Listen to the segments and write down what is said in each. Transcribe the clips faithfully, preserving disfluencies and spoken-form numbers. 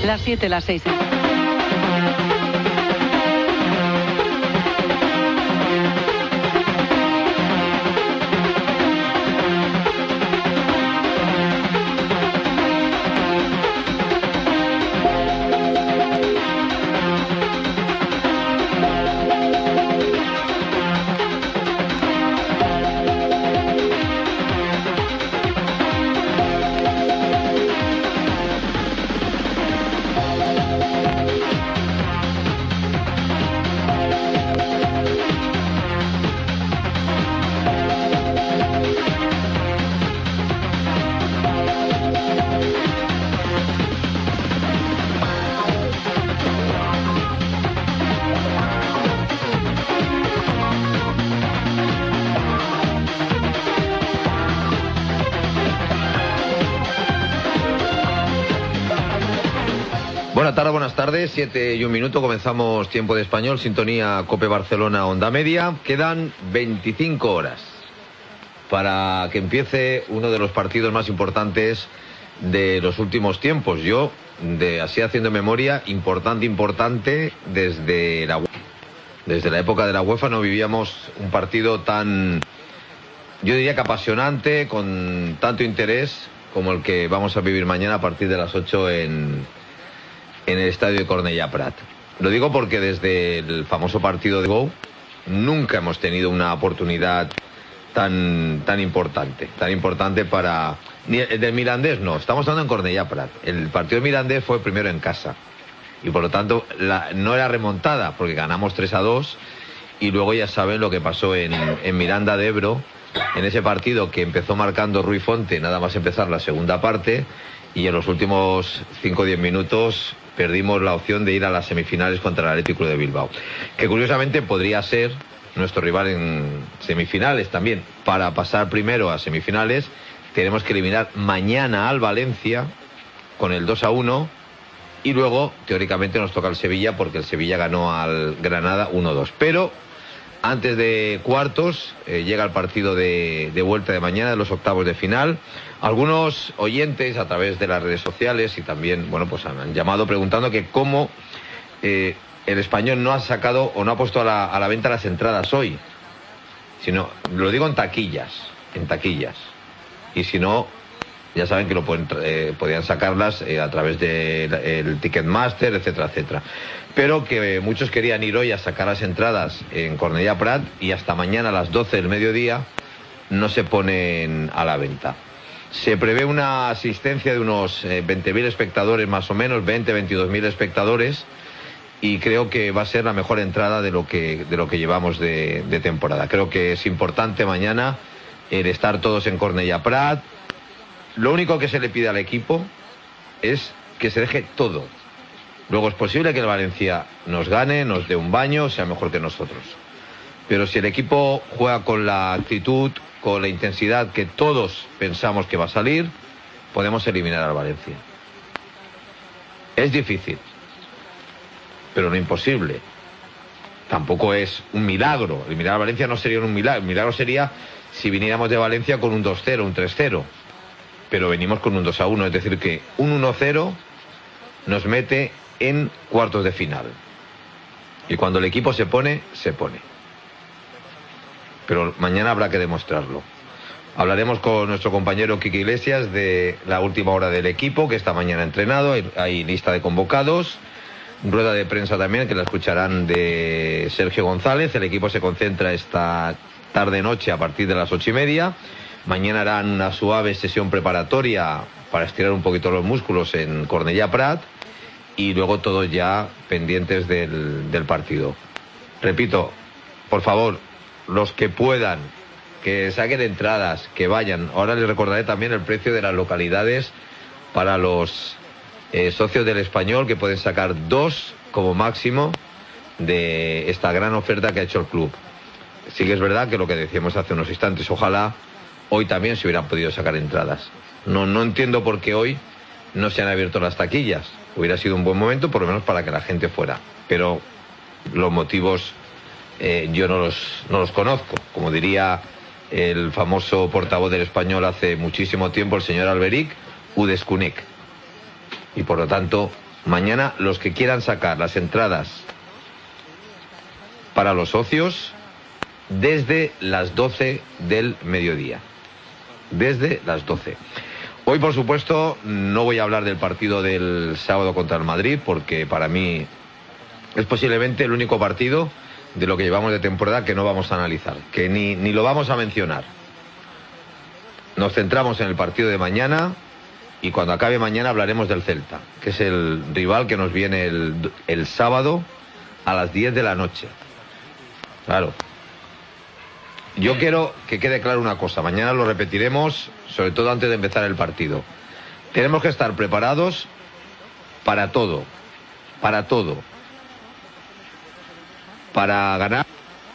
Las siete, las seis. Buenas tardes, buenas tardes, siete y un minuto, comenzamos Tiempo de Español, sintonía COPE Barcelona, Onda Media. Quedan veinticinco horas para que empiece uno de los partidos más importantes de los últimos tiempos. Yo, de así haciendo memoria, importante, importante, desde la, desde la época de la UEFA no vivíamos un partido tan, yo diría que apasionante, con tanto interés como el que vamos a vivir mañana a partir de las ocho en... en el estadio de Cornellà Prat. Lo digo porque desde el famoso partido de Go nunca hemos tenido una oportunidad tan tan importante, tan importante para... Ni el del Mirandés no, estamos hablando en Cornellà Prat. El partido del Mirandés fue primero en casa y por lo tanto la, no era remontada porque ganamos tres a dos y luego ya saben lo que pasó en, en Miranda de Ebro, en ese partido que empezó marcando Rui Fonte nada más empezar la segunda parte y en los últimos cinco o diez minutos perdimos la opción de ir a las semifinales contra el Atlético de Bilbao, que curiosamente podría ser nuestro rival en semifinales también. Para pasar primero a semifinales tenemos que eliminar mañana al Valencia con el dos a uno y luego teóricamente nos toca el Sevilla porque el Sevilla ganó al Granada uno a dos. Pero antes de cuartos eh, llega el partido de, de vuelta de mañana de los octavos de final. Algunos oyentes a través de las redes sociales y también, bueno, pues han llamado preguntando que cómo eh, el Español no ha sacado o no ha puesto a la, a la venta las entradas hoy. Sino, lo digo en taquillas, en taquillas. Y si no, ya saben que lo pueden, eh, podían sacarlas eh, a través del de Ticketmaster, etcétera, etcétera. Pero que muchos querían ir hoy a sacar las entradas en Cornellà Prat y hasta mañana a las doce del mediodía no se ponen a la venta. Se prevé una asistencia de unos eh, veinte mil espectadores más o menos, veinte, veintidós mil espectadores, y creo que va a ser la mejor entrada de lo que, de lo que llevamos de, de temporada. Creo que es importante mañana el estar todos en Cornellà Prat. Lo único que se le pide al equipo es que se deje todo. Luego es posible que el Valencia nos gane, nos dé un baño, sea mejor que nosotros. Pero si el equipo juega con la actitud, con la intensidad que todos pensamos que va a salir, podemos eliminar al Valencia. Es difícil, pero no imposible. Tampoco es un milagro. Eliminar al Valencia no sería un milagro. El milagro sería si viniéramos de Valencia con un dos cero, un tres cero. Pero venimos con un dos a uno, es decir que un uno cero nos mete en cuartos de final. Y cuando el equipo se pone, se pone. Pero mañana habrá que demostrarlo. Hablaremos con nuestro compañero Quique Iglesias de la última hora del equipo, que esta mañana ha entrenado, hay, hay lista de convocados, rueda de prensa también, que la escucharán de Sergio González. El equipo se concentra esta tarde-noche a partir de las ocho y media. Mañana harán una suave sesión preparatoria para estirar un poquito los músculos en Cornellà Prat y luego todos ya pendientes del, del partido. Repito, por favor, los que puedan, que saquen entradas, que vayan. Ahora les recordaré también el precio de las localidades para los eh, socios del Español, que pueden sacar dos como máximo de esta gran oferta que ha hecho el club. Sí que es verdad que lo que decíamos hace unos instantes, ojalá hoy también se hubieran podido sacar entradas. No, no entiendo por qué hoy no se han abierto las taquillas. Hubiera sido un buen momento, por lo menos para que la gente fuera. Pero los motivos eh, yo no los, no los conozco. Como diría el famoso portavoz del Español hace muchísimo tiempo, el señor Alberic, u desconec. Y por lo tanto, Mañana los que quieran sacar las entradas para los socios desde las doce del mediodía. Desde las doce. Hoy, por supuesto, no voy a hablar del partido del sábado contra el Madrid, porque para mí es posiblemente el único partido de lo que llevamos de temporada que no vamos a analizar, que ni, ni lo vamos a mencionar. Nos centramos en el partido de mañana y cuando acabe mañana hablaremos del Celta, que es el rival que nos viene el, el sábado a las diez de la noche. Claro. Yo quiero que quede claro una cosa, mañana lo repetiremos, sobre todo antes de empezar el partido. Tenemos que estar preparados para todo, para todo. Para ganar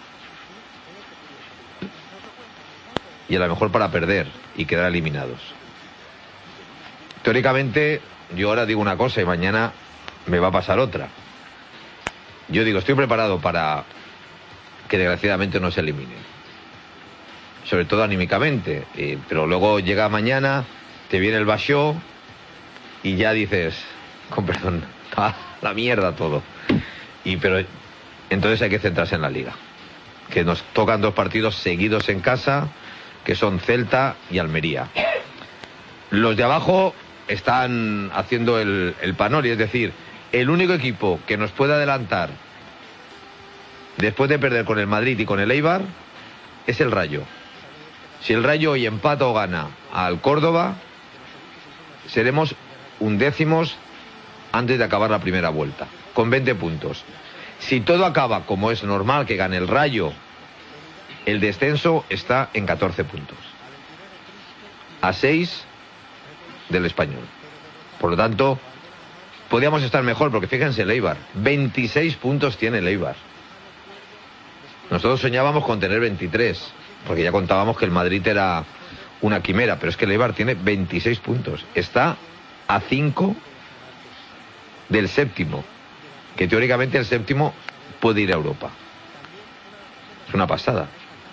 y a lo mejor para perder y quedar eliminados. Teóricamente, yo ahora digo una cosa y mañana me va a pasar otra. Yo digo, estoy preparado para que desgraciadamente no se eliminen. Sobre todo anímicamente, eh, pero luego llega mañana, te viene el Basho y ya dices, con perdón, a la mierda todo. Y pero entonces hay que centrarse en la Liga, que nos tocan dos partidos seguidos en casa, que son Celta y Almería. Los de abajo están haciendo el, el panori, es decir, el único equipo que nos puede adelantar después de perder con el Madrid y con el Eibar es el Rayo. Si el Rayo hoy empata o gana al Córdoba, seremos undécimos antes de acabar la primera vuelta, con veinte puntos. Si todo acaba como es normal, que gane el Rayo, el descenso está en catorce puntos. A seis del Español. Por lo tanto, podríamos estar mejor, porque fíjense el Eibar, veintiséis puntos tiene el Eibar. Nosotros soñábamos con tener veintitrés, porque ya contábamos que el Madrid era una quimera, pero es que el Eibar tiene veintiséis puntos. Está a cinco del séptimo, que teóricamente el séptimo puede ir a Europa. Es una pasada.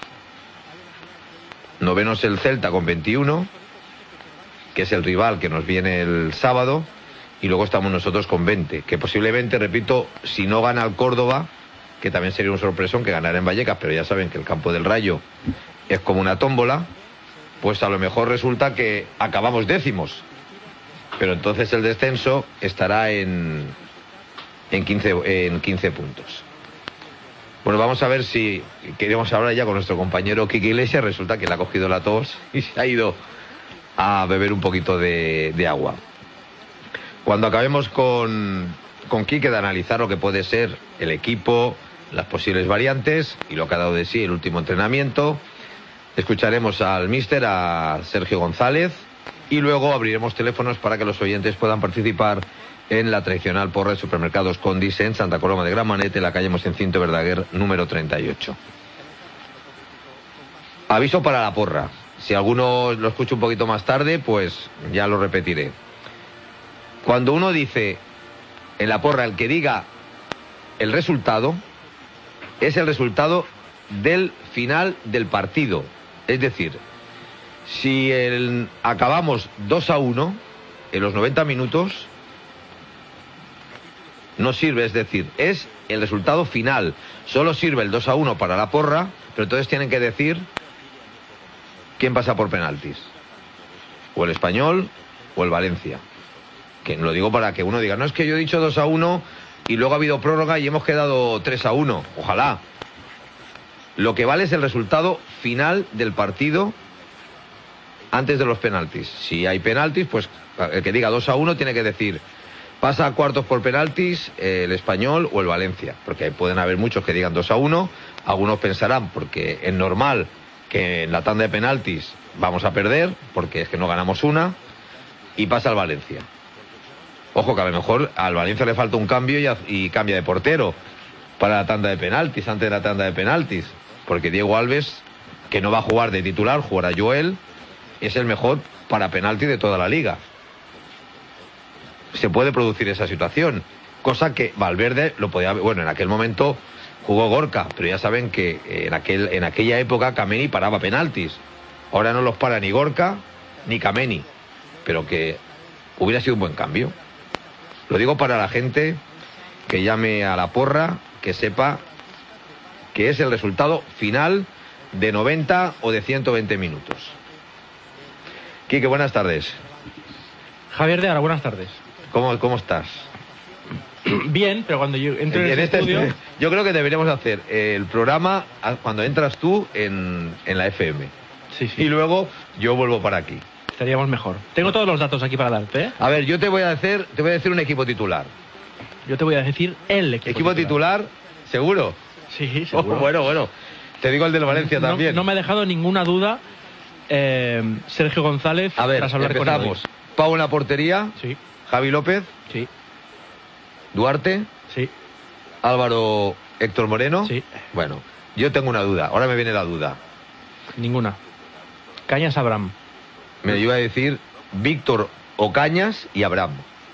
Novenos el Celta con veintiuno, que es el rival que nos viene el sábado, y luego estamos nosotros con veinte, que posiblemente, repito, si no gana el Córdoba, que también sería un sorpresón que ganara en Vallecas, pero ya saben que el campo del Rayo es como una tómbola, pues a lo mejor resulta que acabamos décimos, pero entonces el descenso estará en, en, quince, en quince puntos. Bueno, vamos a ver si queremos hablar ya con nuestro compañero Quique Iglesias. Resulta que le ha cogido la tos y se ha ido a beber un poquito de, de agua. Cuando acabemos con, con Quique de analizar lo que puede ser el equipo, las posibles variantes y lo que ha dado de sí el último entrenamiento, escucharemos al míster, a Sergio González, y luego abriremos teléfonos para que los oyentes puedan participar en la tradicional porra de Supermercados Condis en Santa Coloma de Gramenet, en la calle Mosencinto Verdaguer, número treinta y ocho. Aviso para la porra. Si alguno lo escucha un poquito más tarde, pues ya lo repetiré. Cuando uno dice en la porra, el que diga el resultado, es el resultado del final del partido. Es decir, si el, acabamos dos a uno en los noventa minutos, no sirve, es decir, es el resultado final. Solo sirve el dos a uno para la porra, pero entonces tienen que decir quién pasa por penaltis. O el Español o el Valencia. Que lo digo para que uno diga, no, es que yo he dicho dos a uno y luego ha habido prórroga y hemos quedado tres a uno. Ojalá. Lo que vale es el resultado final del partido antes de los penaltis. Si hay penaltis, pues el que diga dos a uno tiene que decir pasa a cuartos por penaltis eh, el Español o el Valencia, porque pueden haber muchos que digan dos a uno, algunos pensarán, porque es normal que en la tanda de penaltis vamos a perder, porque es que no ganamos una, y pasa al Valencia. Ojo, que a lo mejor al Valencia le falta un cambio y, a, y cambia de portero para la tanda de penaltis, antes de la tanda de penaltis, porque Diego Alves, que no va a jugar de titular, jugará Joel, es el mejor para penalti de toda la liga. Se puede producir esa situación, cosa que Valverde lo podía, bueno, en aquel momento jugó Gorka, pero ya saben que en aquel en aquella época Kameni paraba penaltis. Ahora no los para ni Gorka ni Kameni, pero que hubiera sido un buen cambio. Lo digo para la gente que llame a la porra, que sepa que es el resultado final de noventa o de ciento veinte minutos. Quique, buenas tardes. Javier de Ara, buenas tardes. ¿Cómo, cómo estás? Bien, pero cuando yo entro en, en este este estudio... Yo creo que deberíamos hacer el programa cuando entras tú en, en la F M. Sí, sí. Y luego yo vuelvo para aquí. Estaríamos mejor. Tengo todos los datos aquí para darte, ¿eh? A ver, yo te voy a hacer, te voy a decir un equipo titular. Yo te voy a decir el equipo, ¿Equipo titular? titular ¿Seguro? Sí, seguro. Oh, bueno, bueno. Te digo el del Valencia no, también. No me ha dejado ninguna duda eh, Sergio González. A ver, tras hablar empezamos. Con Pau en la portería. Sí. Javi López. Sí. Duarte. Sí. Álvaro Héctor Moreno. Sí. Bueno, yo tengo una duda. Ahora me viene la duda. Ninguna. Cañas Abraham. Me iba a decir Víctor Ocañas y Abraham.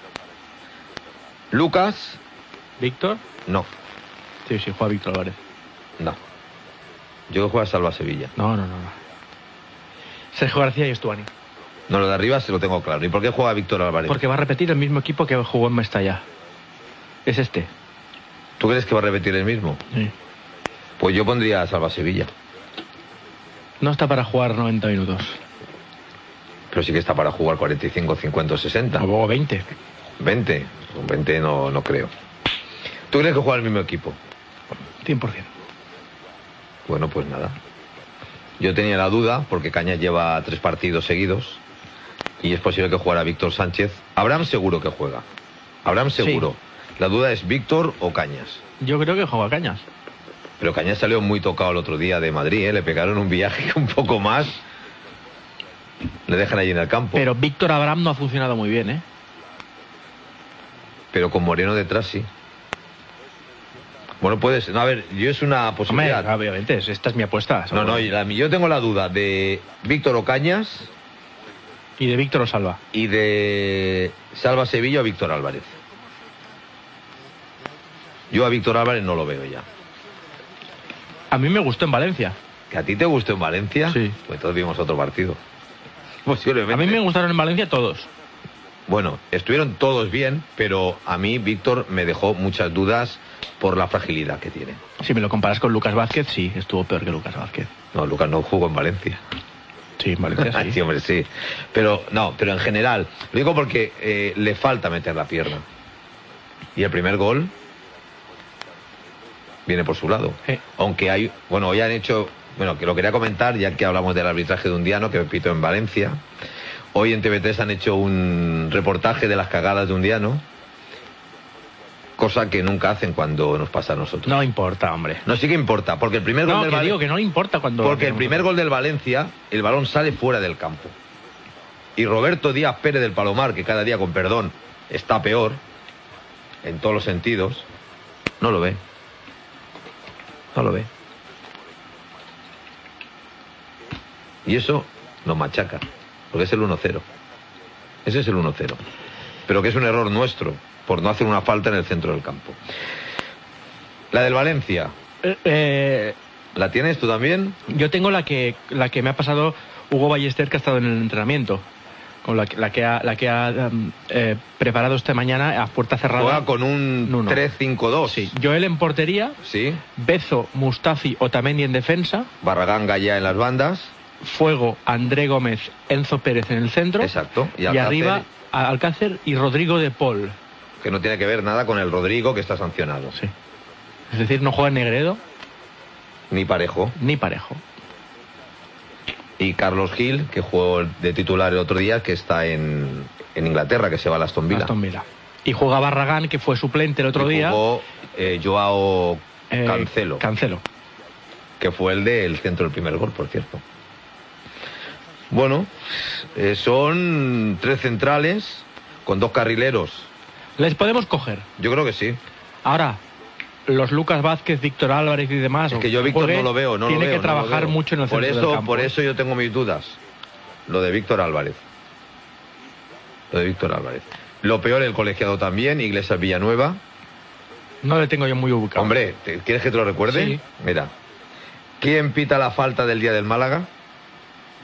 Lucas. ¿Víctor? No. Sí, sí, juega Víctor Álvarez. No. Yo juego a Salva Sevilla. No, no, no, no. Sergio García y Estuani. No, lo de arriba se lo tengo claro. ¿Y por qué juega Víctor Álvarez? Porque va a repetir el mismo equipo que jugó en Mestalla. Es este. ¿Tú crees que va a repetir el mismo? Sí. Pues yo pondría a Salva Sevilla. No está para jugar noventa minutos. Pero sí que está para jugar cuarenta y cinco, cincuenta o sesenta. O luego veinte. veinte. Con veinte no, no creo. ¿Tú crees que juega el mismo equipo? cien por ciento. Bueno, pues nada. Yo tenía la duda, porque Cañas lleva tres partidos seguidos, y es posible que jugara Víctor Sánchez. Abraham seguro que juega. Abraham seguro. Sí. La duda es Víctor o Cañas. Yo creo que juega Cañas. Pero Cañas salió muy tocado el otro día de Madrid, ¿eh? Le pegaron un viaje un poco más. Le dejan allí en el campo. Pero Víctor Abraham no ha funcionado muy bien, ¿eh? Pero con Moreno detrás sí. Bueno, puede ser. No, a ver, yo es una posibilidad. Hombre, obviamente, esta es mi apuesta. No, no, la, yo tengo la duda de Víctor Ocañas. Y de Víctor Salva. Y de Salva Sevilla o Víctor Álvarez. Yo a Víctor Álvarez no lo veo ya. A mí me gustó en Valencia. ¿Que a ti te gustó en Valencia? Sí. Pues todos vimos otro partido. Posiblemente. A mí me gustaron en Valencia todos. Bueno, estuvieron todos bien, pero a mí Víctor me dejó muchas dudas por la fragilidad que tiene. Si me lo comparas con Lucas Vázquez, sí, estuvo peor que Lucas Vázquez. No, Lucas no jugó en Valencia. Sí, en Valencia sí. Sí, hombre, sí. Pero no, pero en general, lo digo porque eh, le falta meter la pierna. Y el primer gol viene por su lado. Sí. Aunque hay, bueno, hoy han hecho, bueno, que lo quería comentar, ya que hablamos del arbitraje de Undiano, que pito en Valencia. Hoy en T V tres han hecho un reportaje de las cagadas de Undiano, cosa que nunca hacen cuando nos pasa a nosotros. No importa, hombre. No, sí que importa, porque el primer no, gol del que Valencia... digo que no le importa cuando... Porque el primer gol del Valencia, el balón sale fuera del campo. Y Roberto Díaz Pérez del Palomar, que cada día, con perdón, está peor, en todos los sentidos, no lo ve. No lo ve. Y eso nos machaca. Porque es el uno cero. Ese es el uno cero. Pero que es un error nuestro por no hacer una falta en el centro del campo. La del Valencia. Eh, eh, ¿La tienes tú también? Yo tengo la que la que me ha pasado Hugo Ballester, que ha estado en el entrenamiento. Con la, la que ha, la que ha um, eh, preparado esta mañana a puerta cerrada. Juega con un tres cinco dos. Sí. Joel en portería. Sí. Bezo, Mustafi, Otamendi en defensa. Barragán, Gallá en las bandas. Fuego, André Gómez, Enzo Pérez en el centro. Exacto. Y, y arriba Alcácer y Rodrigo de Paul. Que no tiene que ver nada con el Rodrigo, que está sancionado. Sí. Es decir, no juega Negredo. Ni Parejo. Ni Parejo. Y Carlos Gil, que jugó de titular el otro día, que está en, en Inglaterra, que se va a Aston Villa. Aston Villa. Y juega Barragán, que fue suplente el otro y día. Jugó eh, Joao eh, Cancelo. Cancelo. Que fue el del centro del primer gol, por cierto. Bueno, eh, son tres centrales con dos carrileros. ¿Les podemos coger? Yo creo que sí. Ahora, los Lucas Vázquez, Víctor Álvarez y demás... Es que yo Víctor no lo veo, no tiene lo veo. que trabajar no mucho en el por centro eso, del campo. Por eso yo tengo mis dudas. Lo de Víctor Álvarez. Lo de Víctor Álvarez. Lo peor, el colegiado también, Iglesias Villanueva. No le tengo yo muy ubicado. Hombre, ¿quieres que te lo recuerde? Sí. Mira. ¿Quién pita la falta del día del Málaga?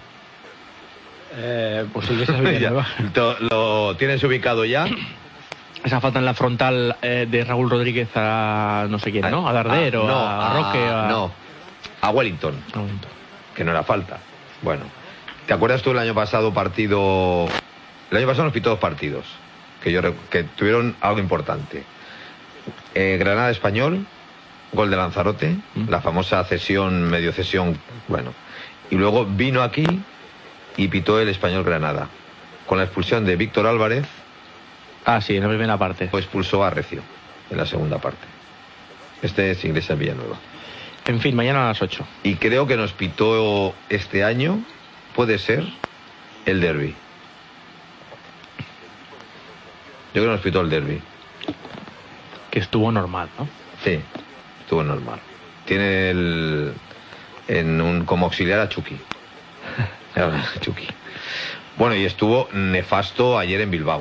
Eh, pues Iglesias Villanueva. ¿Lo, ¿Lo tienes ubicado ya? esa falta en la frontal eh, de Raúl Rodríguez a no sé quién, ¿no? A Darder ah, o no, a, a Roque. A... No, a Wellington, a Wellington, que no era falta. Bueno, ¿te acuerdas tú el año pasado partido? El año pasado nos pitó dos partidos que, yo, que tuvieron algo importante. Eh, Granada Español, gol de Lanzarote, ¿Mm? La famosa cesión, medio cesión, bueno. Y luego vino aquí y pitó el Español Granada, con la expulsión de Víctor Álvarez. Ah, sí, en la primera parte. Pues expulsó a Recio en la segunda parte. Este es Iglesias Villanueva. En fin, mañana a las ocho. Y creo que nos pitó este año, puede ser, el derbi. Yo creo que nos pitó el derbi. Que estuvo normal, ¿no? Sí, estuvo normal. Tiene el... en un como auxiliar a Chucky. Chucky. Bueno, y estuvo nefasto ayer en Bilbao.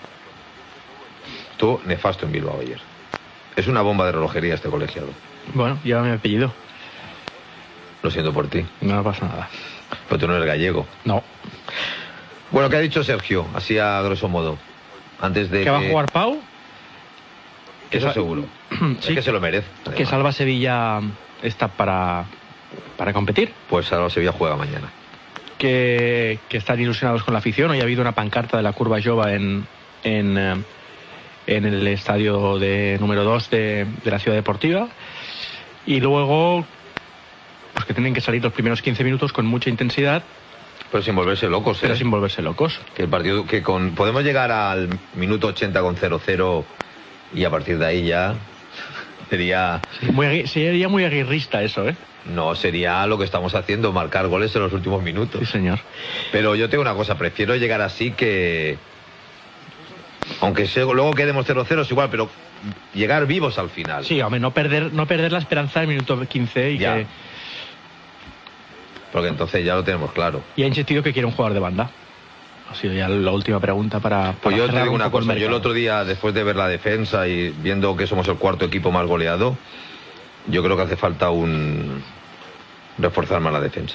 Estuvo nefasto en Bilbao ayer. Es una bomba de relojería este colegiado. Bueno, lleva mi apellido. Lo siento por ti. No pasa nada. Pero tú no eres gallego. No. Bueno, ¿qué ha dicho Sergio? Así a grosso modo. Antes de ¿Que que... va a jugar Pau? Eso sal... seguro. Sí. Es que se lo merece. Además. Que Salva Sevilla está para, para competir. Pues Salva Sevilla juega mañana. Que, que están ilusionados con la afición. Hoy ha habido una pancarta de la Curva Jova en, en, en el estadio de número dos de, de la Ciudad Deportiva. Y luego, pues que tienen que salir los primeros quince minutos con mucha intensidad. Pero sin volverse locos, ¿eh? Pero sin volverse locos. Que el partido, que con podemos llegar al minuto ochenta con cero cero y a partir de ahí ya sería... Sí, muy, sería muy aguirrista eso, ¿eh? No, sería lo que estamos haciendo, marcar goles en los últimos minutos. Sí, señor. Pero yo tengo una cosa, prefiero llegar así que... Aunque se, luego quedemos cero cero es igual, pero llegar vivos al final. Sí, hombre, no perder, no perder la esperanza en el minuto quince y ya. que... Porque entonces ya lo tenemos claro. Y ha insistido que quiere un jugador de banda. Ha sido ya la última pregunta para... para pues yo te digo un una cosa, el yo el otro día, después de ver la defensa y viendo que somos el cuarto equipo más goleado, yo creo que hace falta un... reforzar más la defensa.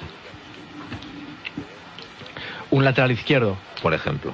Un lateral izquierdo. Por ejemplo.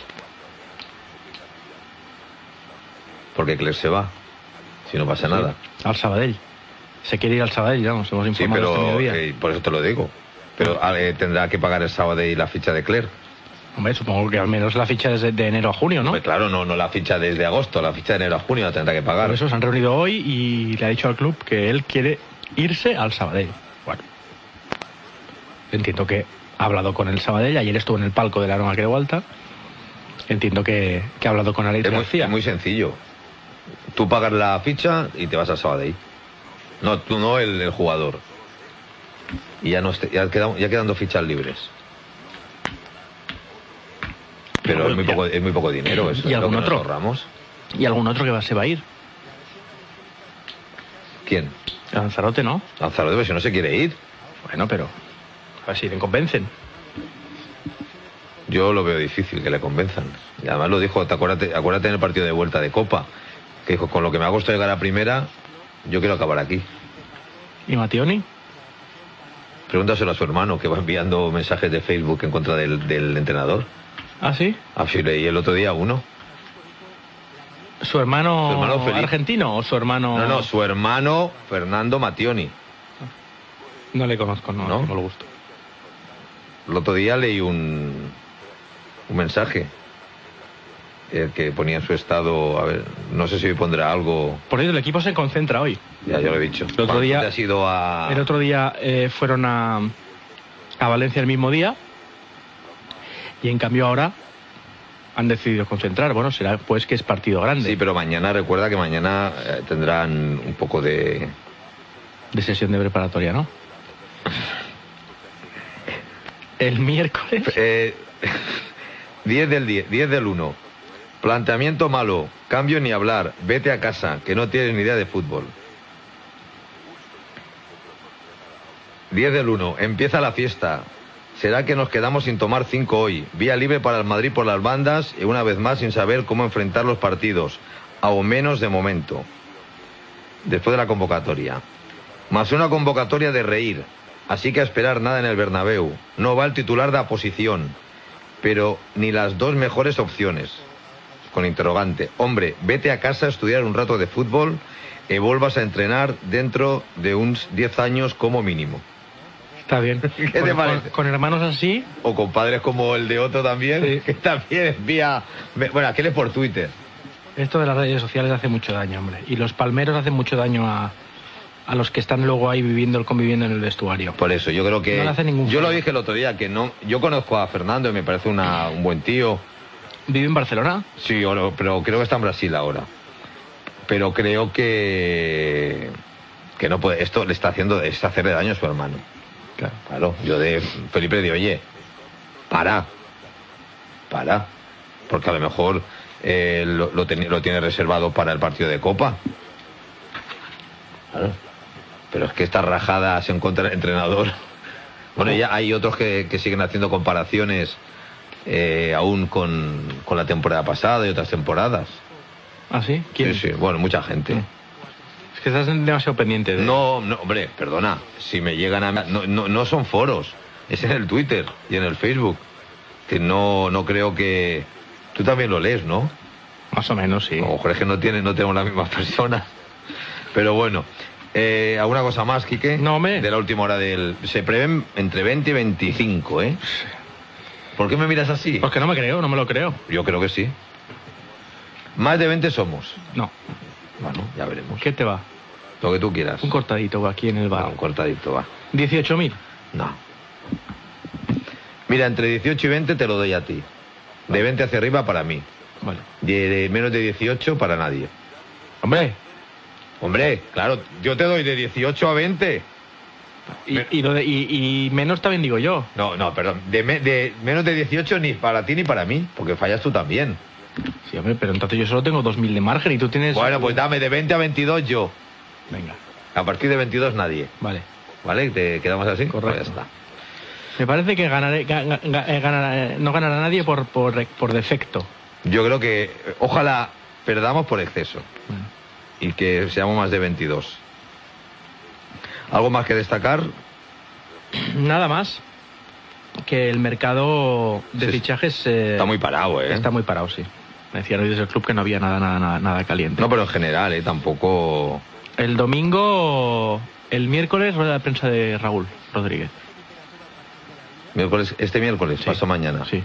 Porque Cler se va, si no pasa sí, nada. Al Sabadell. Se quiere ir al Sabadell, ya nos hemos informado sí, pero, este mediodía. Eh, por eso te lo digo. Pero eh, tendrá que pagar el Sabadell la ficha de Cler. Hombre, supongo que al menos la ficha desde de enero a junio, ¿no? Hombre, claro, no, no la ficha desde agosto, la ficha de enero a junio la tendrá que pagar. Por eso se han reunido hoy y le ha dicho al club que él quiere irse al Sabadell. Bueno, entiendo que ha hablado con el Sabadell, ayer estuvo en el palco de la Aroma Creualta. Entiendo que, que ha hablado con Alex es muy, García. Es muy sencillo. Tú pagas la ficha y te vas al Sabadell. No, tú no, el, el jugador. Y ya, no este, ya, quedan, ya quedan dos fichas libres. Pero no, es, muy poco, es muy poco dinero eso. ¿Y algún es lo que otro? Nos ahorramos. ¿Y algún otro que va, se va a ir? ¿Quién? Lanzarote, ¿no? Lanzarote, pues si no se quiere ir. Bueno, pero a ver si le convencen. Yo lo veo difícil que le convenzan. Y además lo dijo, te acuérdate, acuérdate en el partido de vuelta de Copa, que dijo, con lo que me ha costado llegar a primera, yo quiero acabar aquí. ¿Y Mattioni? Pregúntaselo a su hermano, que va enviando mensajes de Facebook en contra del, del entrenador. ¿Ah, sí? Así leí el otro día uno. ¿Su hermano, ¿Su hermano argentino o su hermano...? No, no, su hermano Fernando Mattioni. No le conozco, no, ¿No? no le gusto. El otro día leí un, un mensaje el que ponía en su estado, a ver, no sé si hoy pondrá algo. Por ello el equipo se concentra hoy. Ya, yo lo he dicho. El otro día, has ido a... el otro día eh, fueron a, a Valencia el mismo día y en cambio ahora han decidido concentrar. Bueno, será pues que es partido grande. Sí, pero mañana, recuerda que mañana eh, tendrán un poco de... de sesión de preparatoria, ¿no? El miércoles... Eh, diez del diez, diez del uno. Planteamiento malo, cambio ni hablar, vete a casa, que no tienes ni idea de fútbol. diez del uno, empieza la fiesta. ¿Será que nos quedamos sin tomar cinco hoy? Vía libre para el Madrid por las bandas y una vez más sin saber cómo enfrentar los partidos, aún menos de momento. Después de la convocatoria. Más una convocatoria de reír, así que a esperar nada en el Bernabéu. No va el titular de oposición, pero ni las dos mejores opciones. con interrogante. Hombre, vete a casa a estudiar un rato de fútbol y vuelvas a entrenar dentro de unos diez años como mínimo. Está bien. ¿Qué con, te parece? Con, con hermanos así. O con padres como el de Otto también, sí. Que también envía... Bueno, aquel es por Twitter. Esto de las redes sociales hace mucho daño, hombre. Y los palmeros hacen mucho daño a, a los que están luego ahí viviendo, conviviendo en el vestuario. Por eso, yo creo que... No le hace ningún yo fallo. lo dije el otro día, que no... Yo conozco a Fernando y me parece una, un buen tío. ¿Vive en Barcelona? Sí, pero creo que está en Brasil ahora. Pero creo que... Que no puede... Esto le está haciendo... Es hacerle daño a su hermano. Claro. Claro, yo de Felipe le digo, oye, para, para, porque a lo mejor eh, lo, lo, ten, lo tiene reservado para el partido de Copa. Claro. Pero es que estas rajadas en contra del entrenador. Bueno, ya hay otros que, que siguen haciendo comparaciones eh, aún con, con la temporada pasada y otras temporadas. ¿Ah, sí? ¿Quién? Sí, sí, bueno, mucha gente. Mm. Es que estás demasiado pendiente de... No, no, hombre, perdona. Si me llegan a... No, no, no son foros. Es en el Twitter y en el Facebook. Que no, no creo que... Tú también lo lees, ¿no? Más o menos, sí. A lo mejor es que no, tiene, no tenemos las mismas personas. Pero bueno. Eh, ¿Alguna cosa más, Quique? No, me... De la última hora del... Se prevén entre veinte y veinticinco, ¿eh? ¿Por qué me miras así? Porque no me creo, no me lo creo. Yo creo que sí. Más de veinte somos. No. Bueno, ya veremos. ¿Qué te va? Lo que tú quieras. Un cortadito aquí en el bar. Ah, un cortadito, va. dieciocho mil. No. Mira, entre dieciocho y veinte te lo doy a ti. De veinte hacia arriba para mí. Vale. De, de menos de dieciocho para nadie. Hombre. Hombre, claro, yo te doy de dieciocho a veinte. Y, y, lo de, y, y menos también digo yo. No, no, perdón. De, me, de menos de dieciocho ni para ti ni para mí, porque fallas tú también. Sí, hombre, pero entonces yo solo tengo dos mil de margen y tú tienes... Bueno, pues dame de veinte a veintidós yo. Venga. A partir de veintidós nadie. Vale. ¿Vale? ¿Te quedamos así? Correcto. Pues ya está. Me parece que ganaré, ga, ga, eh, ganará, no ganará nadie por, por, por defecto. Yo creo que ojalá perdamos por exceso. Bueno. Y que seamos más de veintidós. ¿Algo más que destacar? Nada más que el mercado de Sí, fichajes... Eh, está muy parado, ¿eh? Está muy parado, sí. Me decían hoy desde el club que no había nada, nada, nada, nada caliente. No, pero en general, ¿eh? Tampoco... El domingo, el miércoles, rueda de prensa de Raúl Rodríguez. Miércoles, este miércoles, Sí. paso mañana. Sí.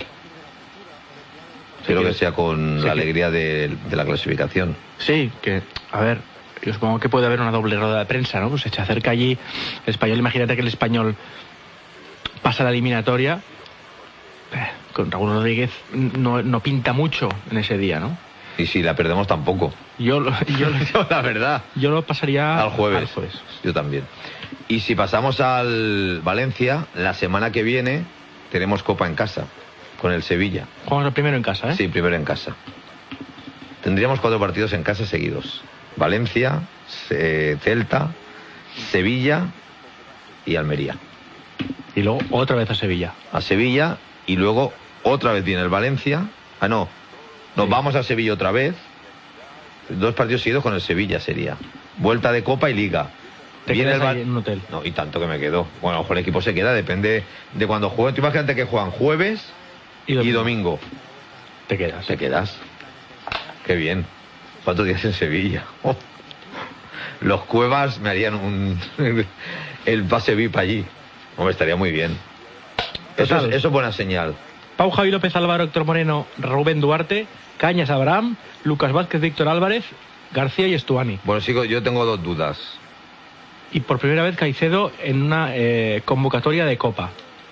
Espero Sí, que que- sea con sí, la que- alegría de, de la clasificación. Sí, que, a ver, yo supongo que puede haber una doble rueda de prensa, ¿no? Pues se acerca allí el Español, imagínate que el Español pasa la eliminatoria. Eh, con Raúl Rodríguez no, no pinta mucho en ese día, ¿no? Y si la perdemos tampoco. Yo, lo- yo, lo- Yo, la verdad. yo lo pasaría Al jueves. al jueves. Yo también. Y si pasamos al Valencia, la semana que viene tenemos Copa en casa, con el Sevilla. Jugamos el primero en casa, ¿eh? Sí, primero en casa. Tendríamos cuatro partidos en casa seguidos. Valencia, eh, Celta, Sevilla y Almería. Y luego otra vez a Sevilla. A Sevilla y luego otra vez viene el Valencia. Ah, no. Nos Sí. vamos a Sevilla otra vez. Dos partidos seguidos con el Sevilla sería. Vuelta de Copa y Liga. Te Viene quedas el ahí Val- en un hotel. No, y tanto que me quedo. Bueno, ojo, el equipo se queda, depende de cuando jueguen. Tú imagínate que juegan jueves Y y domingo. domingo. Te quedas. Te quedas. Qué bien. ¿Cuántos días en Sevilla? Oh. Los Cuevas me harían un el pase V I P allí. Hombre, estaría muy bien. Eso es, Total. eso es buena señal. Pau, Javi López, Álvaro, Héctor Moreno, Rubén Duarte, Cañas, Abraham, Lucas Vázquez, Víctor Álvarez, García y Estuani. Bueno, sigo, yo tengo dos dudas. Y por primera vez Caicedo en una eh, convocatoria de Copa.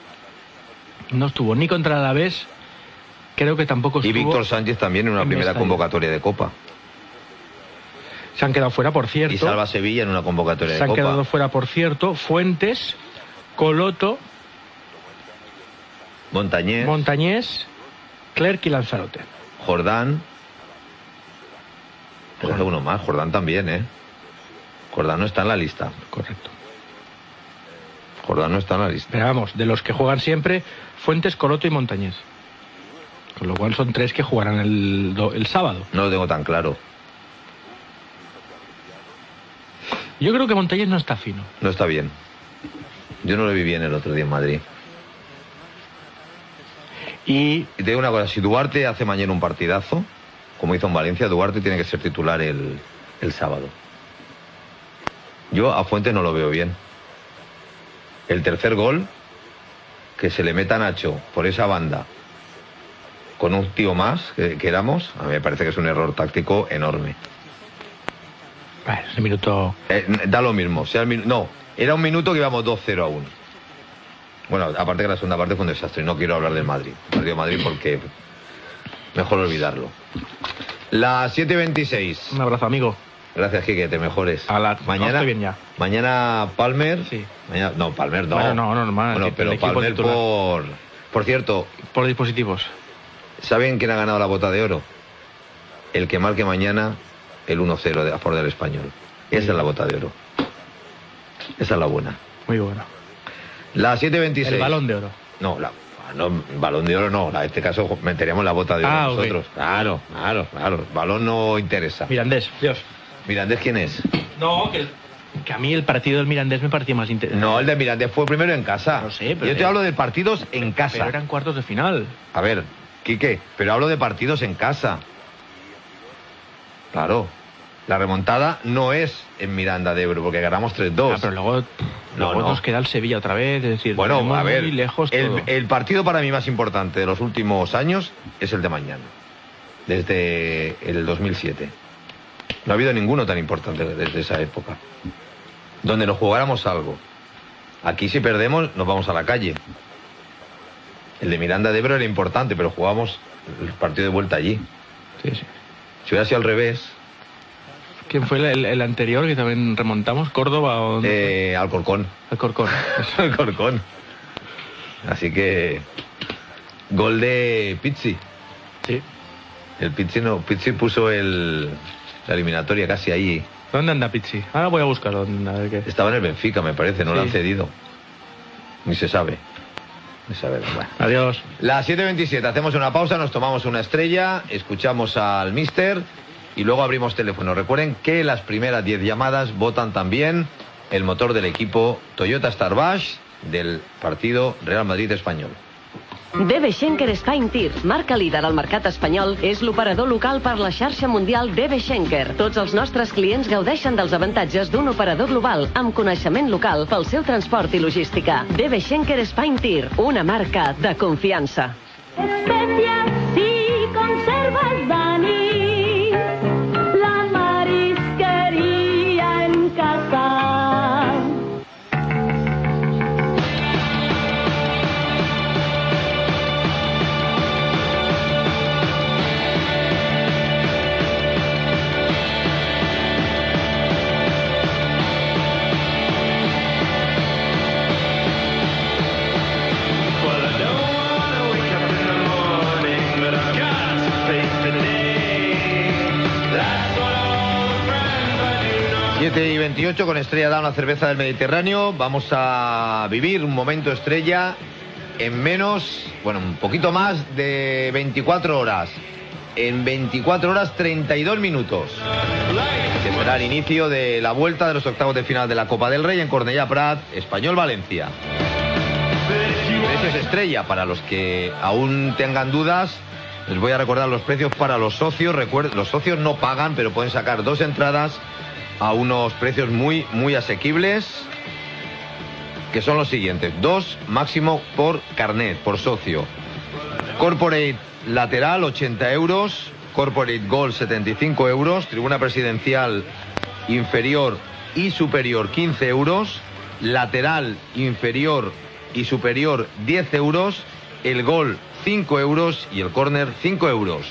No estuvo ni contra el Alavés, creo que tampoco Y estuvo. Víctor Sánchez también en una en primera Mestalla. convocatoria de Copa. Se han quedado fuera, por cierto. Y Salva Sevilla en una convocatoria Se de han Copa. quedado fuera, por cierto, Fuentes, Coloto, Montañés, Montañés, Clerc y Lanzarote. Jordán. Te dejo uno más, Jordán también, ¿eh? Jordán no está en la lista. Correcto. Jordán no está en la lista. Pero vamos, de los que juegan siempre, Fuentes, Coloto y Montañés. Con lo cual son tres que jugarán el, do- el sábado. No lo tengo tan claro. Yo creo que Montañés no está fino. No está bien. Yo no lo vi bien el otro día en Madrid. Y Y te digo una cosa, si Duarte hace mañana un partidazo, como hizo en Valencia, Duarte tiene que ser titular el, el sábado. Yo a Fuentes no lo veo bien. El tercer gol, que se le meta a Nacho por esa banda, con un tío más que, que éramos, a mí me parece que es un error táctico enorme. Bueno, ese minuto... Eh, da lo mismo. Sea el minu... No, era un minuto que íbamos dos cero a uno. Bueno, aparte que la segunda parte fue un desastre. No quiero hablar del Madrid. Perdió Madrid porque mejor olvidarlo. Las siete y veintiséis. Un abrazo, amigo. Gracias, Quique, te mejores. A la... Mañana, no, estoy bien ya. Mañana Palmer. Sí. Mañana... No, Palmer no. Bueno, no, normal. Bueno, pero Palmer por... Por cierto... Por dispositivos. ¿Saben quién ha ganado la bota de oro? El que marque mañana el uno cero a favor del Español. Esa es la bota de oro. Esa es la buena. Muy bueno. La siete veintiséis. El balón de oro. No, la, no, balón de oro no. En este caso meteríamos la bota de oro ah, nosotros. Okay. Claro, claro, claro. Balón no interesa. Mirandés, Dios. ¿Mirandés quién es? No, que, que a mí el partido del Mirandés me parecía más interesante. No, el de Mirandés fue primero en casa. No sé, pero... Yo te hablo de partidos en casa. Pero eran cuartos de final. A ver, Quique, pero hablo de partidos en casa. Claro. La remontada no es en Miranda de Ebro, porque ganamos tres dos. Ah, pero luego, no, luego no. nos queda el Sevilla otra vez. Es decir, bueno, a ver, muy lejos el, todo. el partido para mí más importante de los últimos años es el de mañana. Desde el dos mil siete. No ha habido ninguno tan importante desde esa época. Donde nos jugáramos algo. Aquí si perdemos nos vamos a la calle. El de Miranda de Ebro era importante, pero jugamos el partido de vuelta allí. Sí, sí. Si hubiera sido al revés... ¿Quién fue el, el anterior que también remontamos? ¿Córdoba o...? Eh, Alcorcón. Alcorcón. Alcorcón. Así que... Gol de Pizzi. Sí. El Pizzi no... Pizzi puso el... La eliminatoria casi ahí. ¿Dónde anda Pizzi? Ahora voy a buscarlo. A ver qué... Estaba en el Benfica, me parece. No sí. lo han cedido. Ni se sabe. Ni se sabe. Bueno. Adiós. Las siete veintisiete. Hacemos una pausa, nos tomamos una estrella, escuchamos al míster... Y luego abrimos teléfono. Recuerden que las primeras diez llamadas votan también el motor del equipo Toyota Starbash del partido Real Madrid-Espanyol. D B Schenker Spine Tir, marca líder al mercat espanyol, és l'operador local per la xarxa mundial D B Schenker. Tots els nostres clients gaudeixen dels avantatges d'un operador global amb coneixement local pel seu transport i logística. D B Schenker Spine Tir, una marca de confiança. Especias si conservas Dani. siete y veintiocho con Estrella Damm, la cerveza del Mediterráneo. Vamos a vivir un momento estrella en menos, bueno, un poquito más de veinticuatro horas. En veinticuatro horas treinta y dos minutos. Que será el inicio de la vuelta de los octavos de final de la Copa del Rey en Cornellà Prat, Espanyol Valencia. Precios Estrella, para los que aún tengan dudas, les voy a recordar los precios para los socios. Recuerden, los socios no pagan, pero pueden sacar dos entradas a unos precios muy, muy asequibles, que son los siguientes: dos máximo por carnet, por socio. Corporate lateral ochenta euros, Corporate Gold setenta y cinco euros, tribuna presidencial inferior y superior quince euros, lateral inferior y superior diez euros, el gol cinco euros y el córner cinco euros.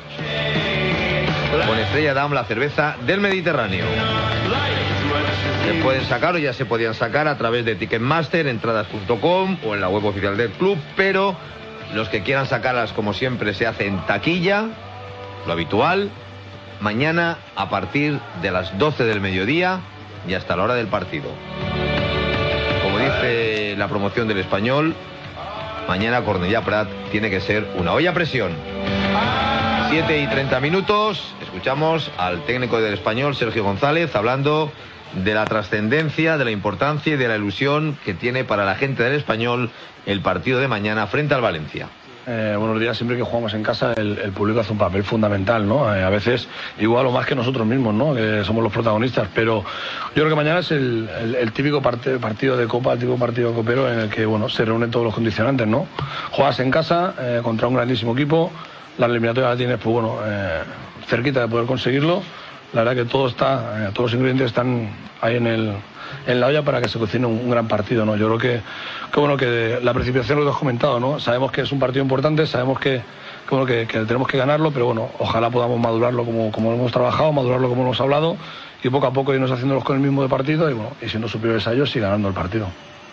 Con Estrella Damm, la cerveza del Mediterráneo. Se pueden sacar o ya se podían sacar a través de Ticketmaster, entradas punto com o en la web oficial del club, pero los que quieran sacarlas, como siempre, se hace en taquilla, lo habitual, mañana a partir de las doce del mediodía y hasta la hora del partido. Como dice la promoción del Espanyol, mañana Cornellà Prat tiene que ser una olla a presión. siete y treinta minutos, escuchamos al técnico del Espanyol, Sergio González, hablando de la trascendencia, de la importancia y de la ilusión que tiene para la gente del Espanyol el partido de mañana frente al Valencia. Eh, buenos días. Siempre que jugamos en casa el, el público hace un papel fundamental, ¿no? Eh, a veces igual o más que nosotros mismos, ¿no? Que somos los protagonistas, pero yo creo que mañana es el, el, el típico part partido de Copa, el típico partido copero en el que, bueno, se reúnen todos los condicionantes, ¿no? Juegas en casa eh, contra un grandísimo equipo, la eliminatoria la tienes, pues bueno, eh, cerquita de poder conseguirlo. La verdad que todo está, eh, todos los ingredientes están ahí en el en la olla para que se cocine un, un gran partido, ¿no? Yo creo que, que bueno, que la precipitación lo que has comentado, ¿no? Sabemos que es un partido importante, sabemos que, que, bueno, que, que tenemos que ganarlo, pero bueno, ojalá podamos madurarlo como, como hemos trabajado, madurarlo como hemos hablado y poco a poco irnos haciéndolos con el mismo de partido y bueno, y siendo superiores a ellos y ganando el partido.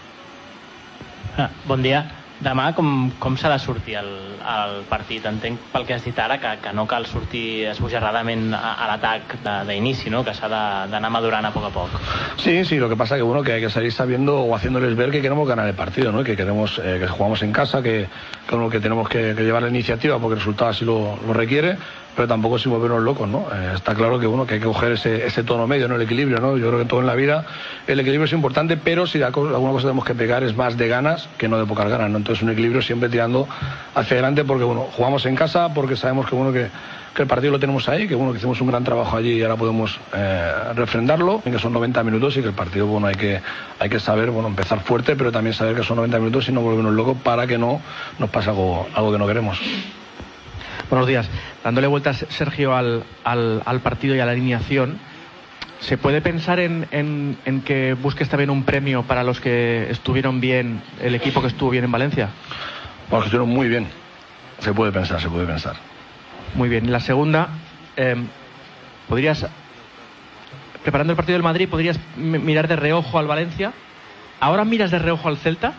Ah, bon dia. Demà com, com s'ha de sortir el, el partit? Entenc pel que has dit ara que, que no cal sortir esbojarradament a, a l'atac d'inici, ¿no? Que s'ha d'anar madurant a poc a poc. Sí, sí, lo que pasa que bueno, que hay que salir sabiendo o haciéndoles ver que queremos ganar el partido, ¿no? Que queremos, eh, que jugamos en casa, que, que, bueno, que tenemos que, que llevar la iniciativa porque el resultado así lo, lo requiere, pero tampoco sin volvernos locos, ¿no? Eh, está claro que bueno, que hay que coger ese, ese tono medio, ¿no? El equilibrio, ¿no? Yo creo que todo en la vida el equilibrio es importante, pero si alguna cosa tenemos que pegar es más de ganas que no de pocas ganas, ¿no? Entonces un equilibrio siempre tirando hacia adelante porque bueno, jugamos en casa, porque sabemos que bueno que, que el partido lo tenemos ahí, que bueno, que hicimos un gran trabajo allí y ahora podemos eh, refrendarlo, que son noventa minutos y que el partido bueno hay que hay que saber bueno empezar fuerte, pero también saber que son noventa minutos y no volvernos locos para que no nos pase algo, algo que no queremos. Buenos días. Dándole vueltas, Sergio, al, al, al partido y a la alineación, ¿se puede pensar en, en, en que busques también un premio para los que estuvieron bien, el equipo que estuvo bien en Valencia? Bueno, que estuvieron muy bien. Se puede pensar, se puede pensar. Muy bien. Y la segunda, eh, ¿podrías, preparando el partido del Madrid, podrías mirar de reojo al Valencia? ¿Ahora miras de reojo al Celta?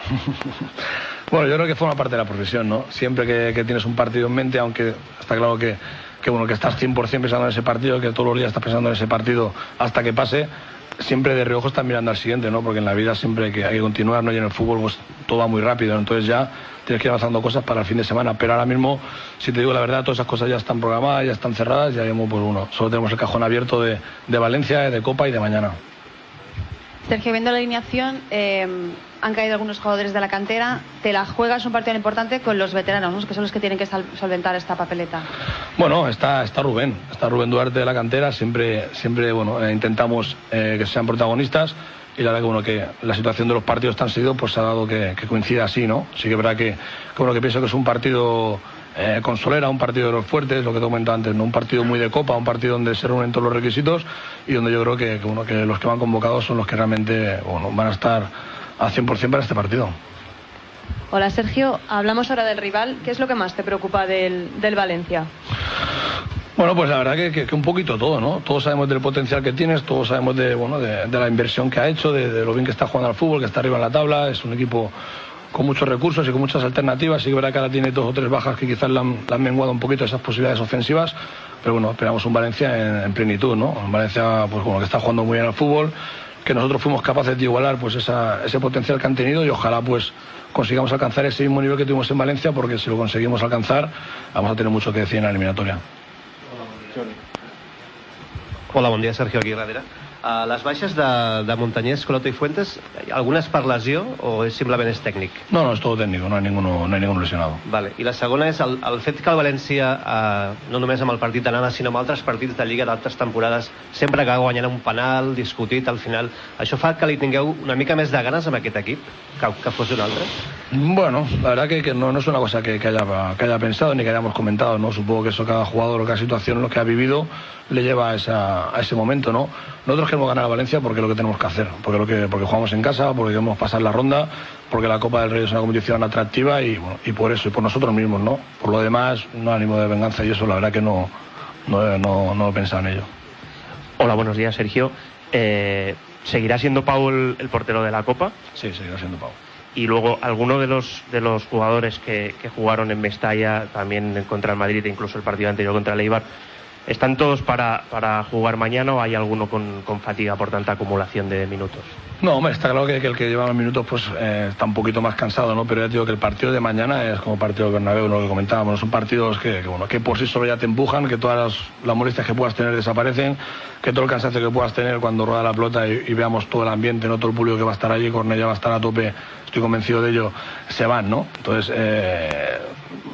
Bueno, yo creo que forma parte de la profesión, ¿no? Siempre que, que tienes un partido en mente, aunque está claro que, que, bueno, que estás cien por cien pensando en ese partido, que todos los días estás pensando en ese partido hasta que pase, siempre de reojo estás mirando al siguiente, ¿no? Porque en la vida siempre hay que, hay que continuar, ¿no? Y en el fútbol pues todo va muy rápido, ¿no? Entonces ya tienes que ir avanzando cosas para el fin de semana. Pero ahora mismo, si te digo la verdad, todas esas cosas ya están programadas, ya están cerradas, ya vemos, pues uno, solo tenemos el cajón abierto de, de Valencia, de Copa y de mañana. Sergio, viendo la alineación, eh, han caído algunos jugadores de la cantera. Te la juegas un partido importante con los veteranos, ¿no? Que son los que tienen que solventar esta papeleta. Bueno, está, está Rubén, está Rubén Duarte de la cantera. Siempre, siempre bueno, eh, intentamos eh, que sean protagonistas. Y la verdad que, bueno, que la situación de los partidos tan seguidos pues ha dado que, que coincida así, ¿no? Sí que es verdad que, que, bueno, que pienso que es un partido eh, con solera, un partido de los fuertes, lo que te comentaba antes, ¿no? Un partido muy de copa, un partido donde se reúnen todos los requisitos y donde yo creo que, que, bueno, que los que van convocados son los que realmente bueno, van a estar a cien por cien para este partido. Hola Sergio, hablamos ahora del rival. ¿Qué es lo que más te preocupa del, del Valencia? Bueno, pues la verdad que, que, que un poquito todo, ¿no? Todos sabemos del potencial que tienes, todos sabemos de, bueno, de, de la inversión que ha hecho, de, de lo bien que está jugando al fútbol, que está arriba en la tabla. Es un equipo con muchos recursos y con muchas alternativas. Sí que verdad que ahora tiene dos o tres bajas que quizás le han, le han menguado un poquito esas posibilidades ofensivas, pero bueno, esperamos un Valencia en, en plenitud, ¿no? Un Valencia, pues bueno, que está jugando muy bien al fútbol, que nosotros fuimos capaces de igualar pues esa, ese potencial que han tenido y ojalá pues consigamos alcanzar ese mismo nivel que tuvimos en Valencia, porque si lo conseguimos alcanzar vamos a tener mucho que decir en la eliminatoria. Hola, bon dia, Sergio, aquí darrere. Uh, les baixes de, de Montañés, Coloto i Fuentes, algunes per lesió o és simplement és tècnic? No, no, és tot tècnic, no hay ninguno, no hay ninguno lesionado. Vale. I la segona és el, el fet que el València, uh, no només amb el partit d'anada, sinó amb altres partits de Lliga d'altres temporades, sempre acaba guanyant un penal, discutit al final. Això fa que li tingueu una mica més de ganes amb aquest equip que, que fos un altre? Bueno, la verdad que, que no, no es una cosa que, que, haya, que haya pensado ni que hayamos comentado, ¿no? Supongo que eso cada jugador o cada situación, lo que ha vivido, le lleva a, esa, a ese momento, ¿no? Nosotros queremos ganar a Valencia porque es lo que tenemos que hacer, porque, lo que, porque jugamos en casa, porque queremos pasar la ronda, porque la Copa del Rey es una competición atractiva y, bueno, y por eso, y por nosotros mismos, ¿no? Por lo demás, no ánimo de venganza y eso, la verdad que no, no, no, no he pensado en ello. Hola, buenos días, Sergio. Eh, ¿Seguirá siendo Pau el, el portero de la Copa? Sí, seguirá siendo Pau. Y luego, ¿alguno de los de los jugadores que, que jugaron en Mestalla, también contra el Madrid e incluso el partido anterior contra el Eibar, están todos para, para jugar mañana o hay alguno con, con fatiga por tanta acumulación de minutos? No, hombre, está claro que, que el que lleva los minutos pues eh, está un poquito más cansado, ¿no? Pero ya te digo que el partido de mañana es como partido de Bernabéu, ¿no? Lo que comentábamos, son partidos que, que, bueno, que por sí solo ya te empujan, que todas las, las molestias que puedas tener desaparecen, que todo el cansancio que puedas tener cuando rueda la pelota y, y veamos todo el ambiente, no todo el público que va a estar allí, Cornellà va a estar a tope, estoy convencido de ello, se van, ¿no? Entonces, eh,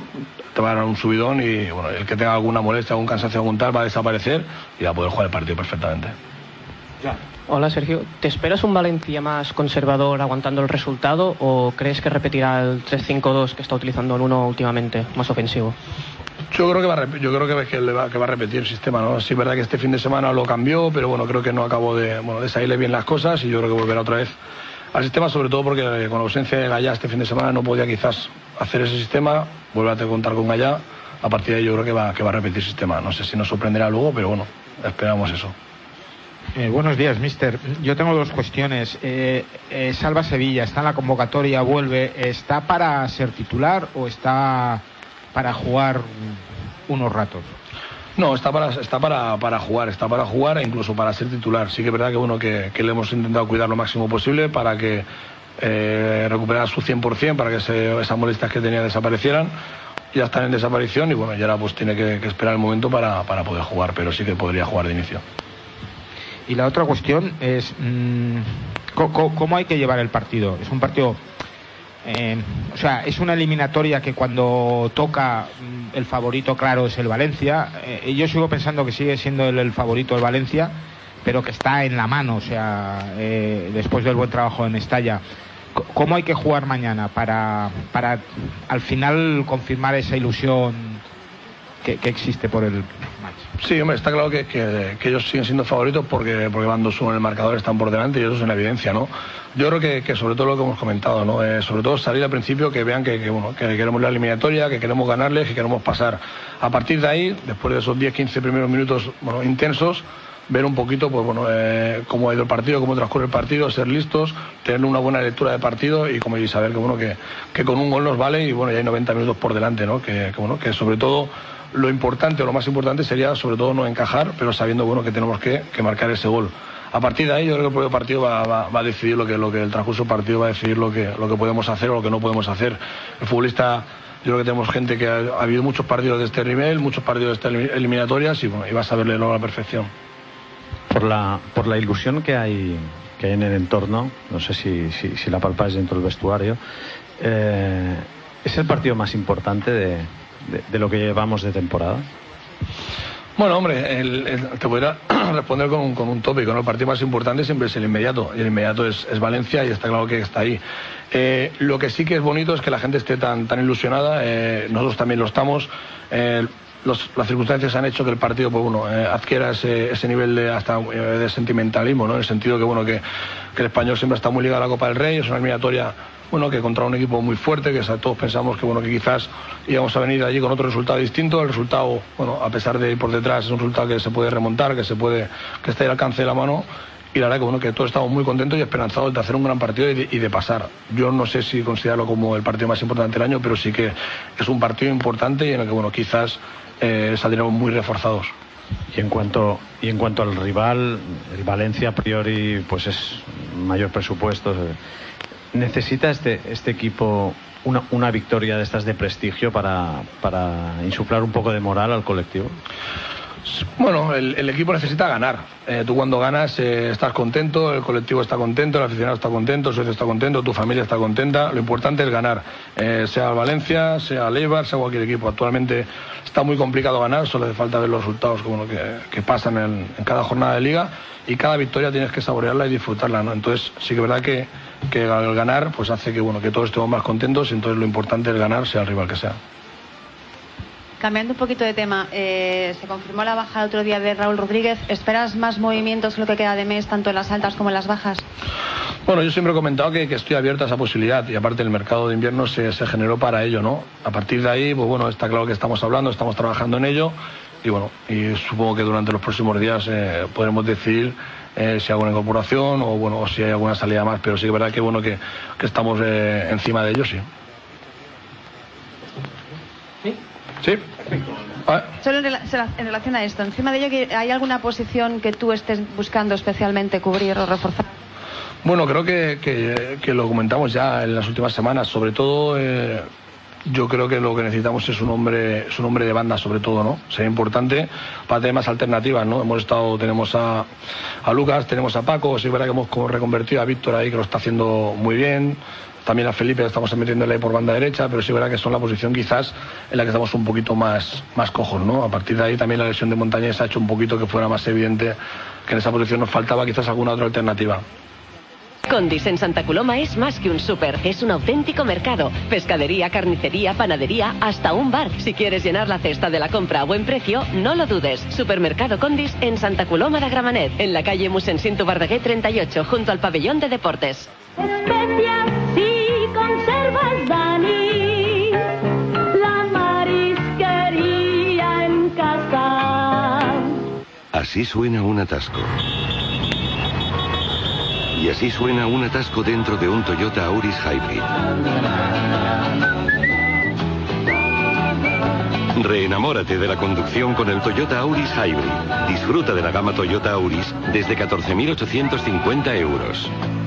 te va a dar un subidón y bueno, el que tenga alguna molestia, algún cansancio, algún tal, va a desaparecer y va a poder jugar el partido perfectamente. Ya. Hola Sergio, ¿te esperas un Valencia más conservador aguantando el resultado o crees que repetirá el tres cinco dos que está utilizando el uno últimamente, más ofensivo? Yo creo que va a, yo creo que, que, le va, que va a repetir el sistema, ¿no? Sí es verdad que este fin de semana lo cambió, pero bueno, creo que no acabó de, bueno, de salirle bien las cosas y yo creo que volverá otra vez al sistema, sobre todo porque con la ausencia de Gallá este fin de semana no podía quizás hacer ese sistema, volver a contar con Gallá, a partir de ahí yo creo que va, que va a repetir el sistema, no sé si nos sorprenderá luego, pero bueno, esperamos eso. Eh, buenos días, mister. Yo tengo dos cuestiones. Eh, eh, Salva Sevilla, está en la convocatoria, vuelve. ¿Está para ser titular o está para jugar unos ratos? No, está para está para, para jugar, está para jugar e incluso para ser titular. Sí que es verdad que bueno que, que le hemos intentado cuidar lo máximo posible para que eh, recuperara su cien por cien, para que se, esas molestias que tenía desaparecieran. Ya están en desaparición y bueno, y ahora pues tiene que, que esperar el momento para, para poder jugar, pero sí que podría jugar de inicio. Y la otra cuestión es mmm, ¿cómo, ¿cómo hay que llevar el partido? Es un partido, eh, o sea, es una eliminatoria que cuando toca mmm, el favorito claro es el Valencia. Eh, yo sigo pensando que sigue siendo el, el favorito el Valencia, pero que está en la mano, o sea, eh, después del buen trabajo en Mestalla. ¿Cómo hay que jugar mañana para, para al final confirmar esa ilusión que, que existe por el match? Sí, hombre, está claro que, que, que ellos siguen siendo favoritos porque, porque van dos uno en el marcador, están por delante y eso es una evidencia, ¿no? Yo creo que, que sobre todo lo que hemos comentado, ¿no? Eh, sobre todo salir al principio, que vean que, que, bueno, que queremos la eliminatoria, que queremos ganarles, que queremos pasar. A partir de ahí, después de esos diez quince primeros minutos bueno, intensos, ver un poquito pues bueno eh, cómo ha ido el partido, cómo transcurre el partido, ser listos, tener una buena lectura de partido y como y saber que bueno que, que con un gol nos vale y bueno ya hay noventa minutos por delante, ¿no? Que, que bueno que sobre todo lo importante o lo más importante sería sobre todo no encajar, pero sabiendo bueno que tenemos que, que marcar ese gol. A partir de ahí yo creo que el propio partido va, va, va a decidir lo que lo que el transcurso del partido va a decidir lo que lo que podemos hacer o lo que no podemos hacer. El futbolista, yo creo que tenemos gente que ha, ha habido muchos partidos de este nivel, muchos partidos de estas eliminatorias y bueno y va a saberle a la perfección. Por la, por la ilusión que hay, que hay en el entorno, no sé si, si, si la palpáis dentro del vestuario, eh, ¿es el partido más importante de, de, de lo que llevamos de temporada? Bueno, hombre, el, el, te voy a responder con un, con un tópico, ¿no? El partido más importante siempre es el inmediato, y el inmediato es, es Valencia y está claro que está ahí. Eh, lo que sí que es bonito es que la gente esté tan, tan ilusionada, eh, nosotros también lo estamos. Eh, Los, las circunstancias han hecho que el partido pues bueno eh, adquiera ese, ese nivel de hasta eh, de sentimentalismo, ¿no? En el sentido que bueno que, que el español siempre está muy ligado a la Copa del Rey, es una eliminatoria bueno que contra un equipo muy fuerte, que todos pensamos que bueno que quizás íbamos a venir allí con otro resultado distinto. El resultado, bueno, a pesar de ir por detrás, es un resultado que se puede remontar, que se puede, que está al alcance de la mano. Y la verdad que bueno que todos estamos muy contentos y esperanzados de hacer un gran partido y de, y de pasar. Yo no sé si considerarlo como el partido más importante del año, pero sí que es un partido importante y en el que bueno quizás eh, saldremos muy reforzados. Y en cuanto y en cuanto al rival, el Valencia a priori pues es mayor presupuesto. ¿Necesita este este equipo una, una victoria de estas de prestigio para, para insuflar un poco de moral al colectivo? Bueno, el, el equipo necesita ganar. Eh, tú cuando ganas eh, estás contento, el colectivo está contento, el aficionado está contento, el socio está contento, tu familia está contenta. Lo importante es ganar, eh, sea Valencia, sea Eibar, sea cualquier equipo. Actualmente está muy complicado ganar, solo hace falta ver los resultados como que, que pasan en, en cada jornada de liga y cada victoria tienes que saborearla y disfrutarla, ¿no? Entonces sí que es verdad que, que al ganar pues hace que, bueno, que todos estemos más contentos y entonces lo importante es ganar, sea el rival que sea. Cambiando un poquito de tema, eh, se confirmó la baja el otro día de Raúl Rodríguez. ¿Esperas más movimientos en lo que queda de mes, tanto en las altas como en las bajas? Bueno, yo siempre he comentado que, que estoy abierto a esa posibilidad y aparte el mercado de invierno se, se generó para ello, ¿no? A partir de ahí, pues bueno, está claro que estamos hablando, estamos trabajando en ello y bueno, y supongo que durante los próximos días eh, podremos decidir eh, si hay alguna incorporación o bueno, o si hay alguna salida más, pero sí que es verdad que bueno que, que estamos eh, encima de ello, sí. ¿Sí? Sí. Ah. Solo en, rela en relación a esto, encima de ello, ¿hay alguna posición que tú estés buscando especialmente cubrir o reforzar? Bueno, creo que, que, que lo comentamos ya en las últimas semanas, sobre todo eh, yo creo que lo que necesitamos es un hombre, es un hombre de banda sobre todo, ¿no? Sería importante para tener más alternativas, ¿no? Hemos estado, tenemos a, a Lucas, tenemos a Paco, sí es verdad que hemos como reconvertido a Víctor ahí que lo está haciendo muy bien. También a Felipe estamos metiéndole por banda derecha, pero sí es verdad que son la posición quizás en la que estamos un poquito más, más cojos, ¿no? A partir de ahí también la lesión de Montañés ha hecho un poquito que fuera más evidente que en esa posición nos faltaba quizás alguna otra alternativa. Condis en Santa Coloma es más que un súper, es un auténtico mercado. Pescadería, carnicería, panadería, hasta un bar. Si quieres llenar la cesta de la compra a buen precio, no lo dudes. Supermercado Condis en Santa Coloma de Gramenet, en la calle Mossèn Verdaguer treinta y ocho, junto al pabellón de deportes. Especias y conservas, Dani. La marisquería en casa. Así suena un atasco. Y así suena un atasco dentro de un Toyota Auris Hybrid. Reenamórate de la conducción con el Toyota Auris Hybrid. Disfruta de la gama Toyota Auris desde catorce mil ochocientos cincuenta euros.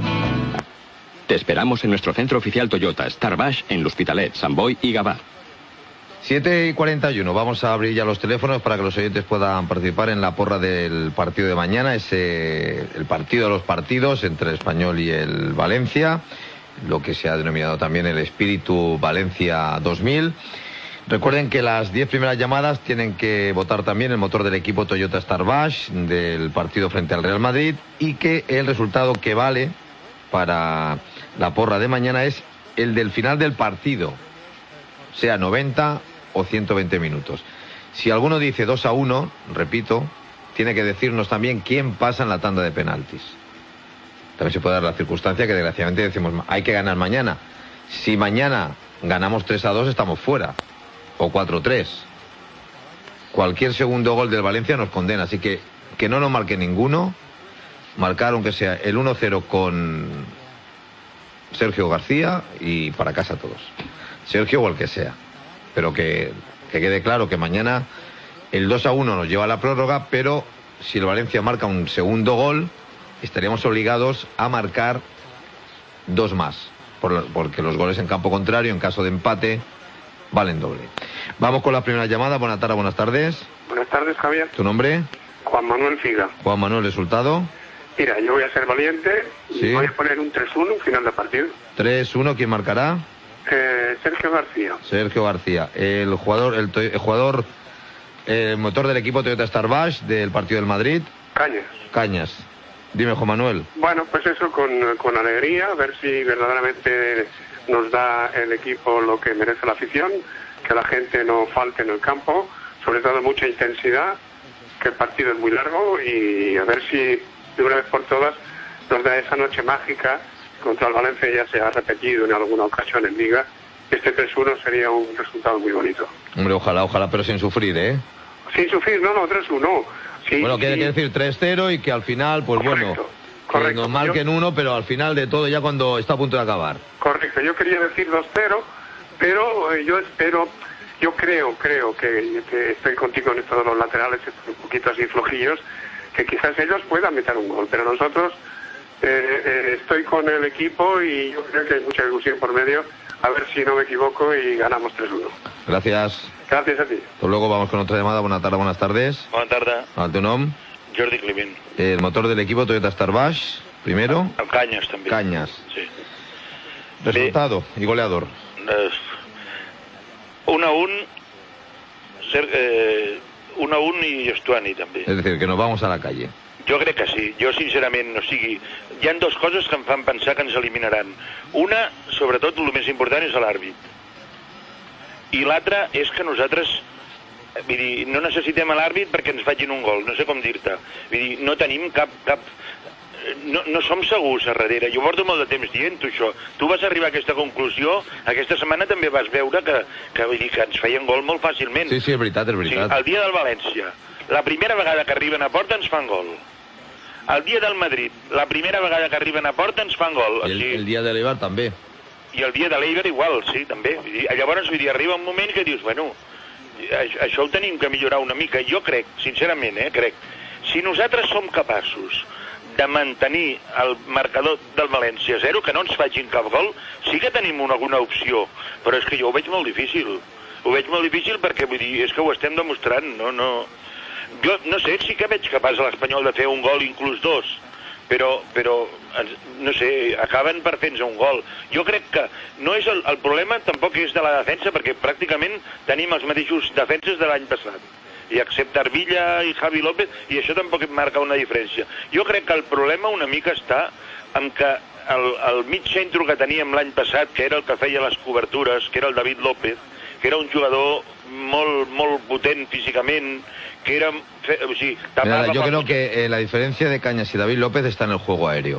Te esperamos en nuestro centro oficial Toyota, Star Baix, en l'Hospitalet, Sant Boi y Gavà. siete y cuarenta y uno, vamos a abrir ya los teléfonos para que los oyentes puedan participar en la porra del partido de mañana, ese, el partido de los partidos entre el Español y el Valencia, lo que se ha denominado también el Espíritu Valencia dos mil. Recuerden que las diez primeras llamadas tienen que votar también el motor del equipo Toyota Star Baix del partido frente al Real Madrid, y que el resultado que vale para la porra de mañana es el del final del partido, sea noventa o ciento veinte minutos. Si alguno dice dos a uno, repito, tiene que decirnos también quién pasa en la tanda de penaltis. También se puede dar la circunstancia que desgraciadamente decimos hay que ganar mañana. Si mañana ganamos tres a dos estamos fuera, o cuatro a tres. Cualquier segundo gol del Valencia nos condena, así que que no nos marque ninguno. Marcar aunque sea el uno cero con Sergio García y para casa todos. Sergio o el que sea. Pero que, que quede claro que mañana el dos a uno nos lleva a la prórroga, pero si el Valencia marca un segundo gol, estaríamos obligados a marcar dos más, por, porque los goles en campo contrario, en caso de empate, valen doble. Vamos con la primera llamada. Buenas tardes, buenas tardes. Buenas tardes, Javier. ¿Tu nombre? Juan Manuel Figa. Juan Manuel, ¿resultado? Mira, yo voy a ser valiente y Sí. voy a poner un tres uno, final de partido. tres uno, ¿quién marcará? Eh, Sergio García. Sergio García. El jugador, el, to- el jugador, el motor del equipo Toyota Star Baix del partido del Madrid. Cañas. Cañas. Dime, Juan Manuel. Bueno, pues eso con, con alegría, a ver si verdaderamente nos da el equipo lo que merece la afición, que la gente no falte en el campo, sobre todo mucha intensidad, que el partido es muy largo y a ver si de una vez por todas nos da esa noche mágica. Contra el Valencia ya se ha repetido en alguna ocasión en Liga. Este tres uno sería un resultado muy bonito. Hombre, ojalá, ojalá, pero sin sufrir, ¿eh? Sin sufrir, no, no, tres uno. Sí, bueno, quiere sí. decir tres cero y que al final, pues bueno, que correcto. nos marquen uno, pero al final de todo ya cuando está a punto de acabar. Correcto, yo quería decir dos cero, pero eh, yo espero, yo creo, creo que, que estoy contigo en esto de los laterales, están un poquito así flojillos, que quizás ellos puedan meter un gol, pero nosotros eh, eh, estoy con el equipo y yo creo que hay mucha ilusión por medio, a ver si no me equivoco y ganamos tres uno. Gracias. Gracias a ti. Hasta luego, vamos con otra llamada. Buenas tardes, buenas tardes. Bona tarda, ¿Al tu nom? Jordi Climent. El motor del equipo Toyota Star Baix, primero. Amb Canyes, també. Cañas. Sí. Resultado y goleador. Eh, un a un, Ser, eh, un a un i Estuani, també. Es decir, que nos vamos a la calle. Jo crec que sí. Jo, sincerament, o sigui, hi ha dues coses que em fan pensar que ens eliminaran. Una, sobretot, el més important és l'àrbit. I l'altra és que nosaltres, vull dir, no necessitem l'àrbit perquè ens facin un gol, no sé com dir-te. Vull dir, no tenim cap... cap no, no som segurs a darrere. Jo porto molt de temps dient-ho, això. Tu vas arribar a aquesta conclusió, aquesta setmana també vas veure que, que, vull dir, que ens feien gol molt fàcilment. Sí, sí, és veritat, és veritat. Sí, el dia del València, la primera vegada que arriben a porta ens fan gol. El dia del Madrid, la primera vegada que arriben a porta ens fan gol. I el, el dia de l'Eibar també. I el dia de l'Eibar igual, sí, també. Vull dir, llavors, vull dir, arriba un moment que dius, bueno, això ho tenim que millorar una mica. Jo crec, sincerament, eh, crec, si nosaltres som capaços de mantenir el marcador del València a zero, que no ens facin cap gol, sí que tenim una, alguna opció, però és que jo ho veig molt difícil. Ho veig molt difícil perquè, vull dir, és que ho estem demostrant, no, no... Jo no sé, sí que veig capaç a l'Espanyol de fer un gol, inclús dos, però, però no sé, acaben per fer-nos un gol. Jo crec que no és el, el problema tampoc és de la defensa, perquè pràcticament tenim els mateixos defenses de l'any passat, i excepte Arvilla i Javi López, i això tampoc em marca una diferència. Jo crec que el problema una mica està en que el, el mig centre que teníem l'any passat, que era el que feia les cobertures, que era el David López, que era un jugador molt, molt potent físicament, que era... O sigui, Mira, yo creo que eh, la diferencia de Cañas y David López está en el juego aéreo.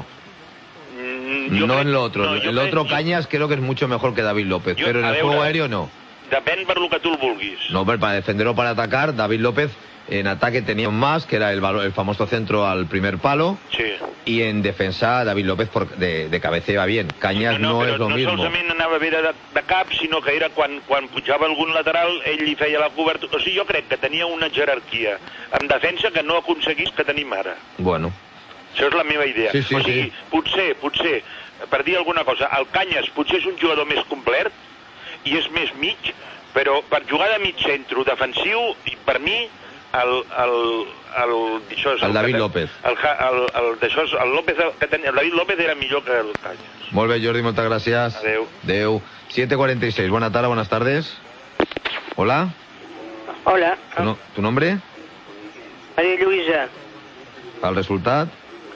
Mm, no crec, en lo otro. no, el crec, otro jo, Cañas creo que es mucho mejor que David López, jo, pero en el veure, juego aéreo no. Depèn per lo que tu el vulguis. No, pero para defender o para atacar, David López en ataque tenía más, que era el, el famoso centro al primer palo. Sí. Y en defensa, David López por, de, de cabeza iba bien. Cañas no, no, no es lo no mismo. No solament anava bé de, de cap, sinó que era quan, quan pujava algun lateral, ell li feia la cobertura. O sigui, jo crec que tenia una jerarquia en defensa que no aconseguís que tenim ara. Bueno. Això és la meva idea. Sí, sí, o sigui, sí. potser, potser, per dir alguna cosa, el Cañas potser és un jugador més complet i és més mig, però per jugar de mig centre defensiu, per mi, el, el, el, això és el, el David que, López. El, el, el, això és, el, López que ten, el David López era millor que el Cañas. Molt bé, Jordi, moltes gràcies. Adeu. Adeu. siete cuarenta y seis. Buenas tardes, buenas tardes. Hola. Hola. ¿Tu, no, ¿tu nombre? María Luisa. ¿Al resultado?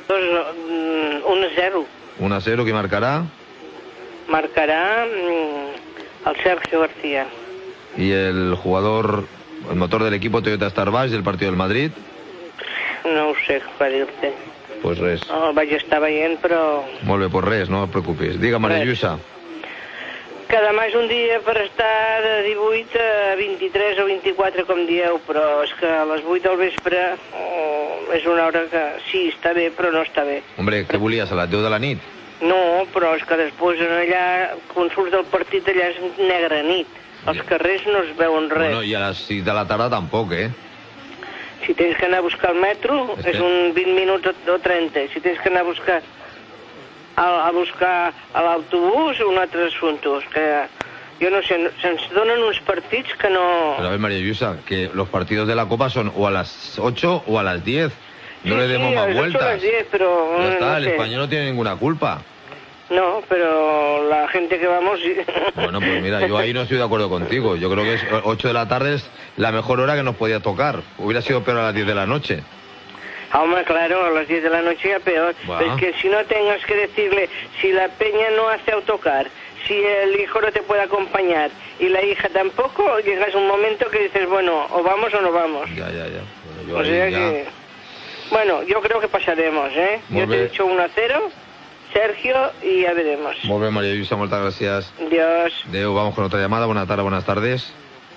uno a zero. uno a cero, ¿quién marcará? Marcará mm, al Sergio García. ¿Y el jugador, el motor del equipo Toyota Starbash del partido del Madrid? No ho sé què dir-te. Pues res. No, el vaig estar veient, però... Molt bé, pues res, no et preocupis. Diga, Maria Lluïsa. Que demà és un dia per estar de divuit a vint-i-tres o vint-i-quatre, com dieu, però és que a les vuit del vespre oh, és una hora que sí, està bé, però no està bé. Hombre, què volies, a les deu de la nit? No, però és que després allà, quan surts del partit, allà és negra nit. Els carrers no es veuen res. Bueno, i a les sis de la tarda tampoc, eh? Si tens que anar a buscar el metro, este... és un vint minuts o trenta. Si tens que anar a buscar a, a buscar a l'autobús, un altre assumpte. Que jo no sé, se'ns donen uns partits que no... Pero a ver, María Lluïsa, que los partidos de la Copa son o a las ocho o a las diez. No sí, le demos sí, más a vueltas. las diez, pero... Ya está, no el sé. español no tiene ninguna culpa. No, pero la gente que vamos... Sí. Bueno, pues mira, yo ahí no estoy de acuerdo contigo. Yo creo que es ocho de la tarde es la mejor hora que nos podía tocar. Hubiera sido peor a las diez de la noche. Hombre, claro, a las diez de la noche ya peor. Wow. Es que si no tengas que decirle, si la peña no hace autocar, si el hijo no te puede acompañar y la hija tampoco, llegas a un momento que dices, bueno, o vamos o no vamos. Ya, ya, ya. Bueno, yo O sea ahí ya... que... Bueno, yo creo que pasaremos, ¿eh? Molt yo te bé. he dicho uno a cero, Sergio, y ya veremos. Molt bé, María Lluïsa, muchas gracias. Dios. Deu, vamos con otra llamada. Buenas tardes, buenas tardes.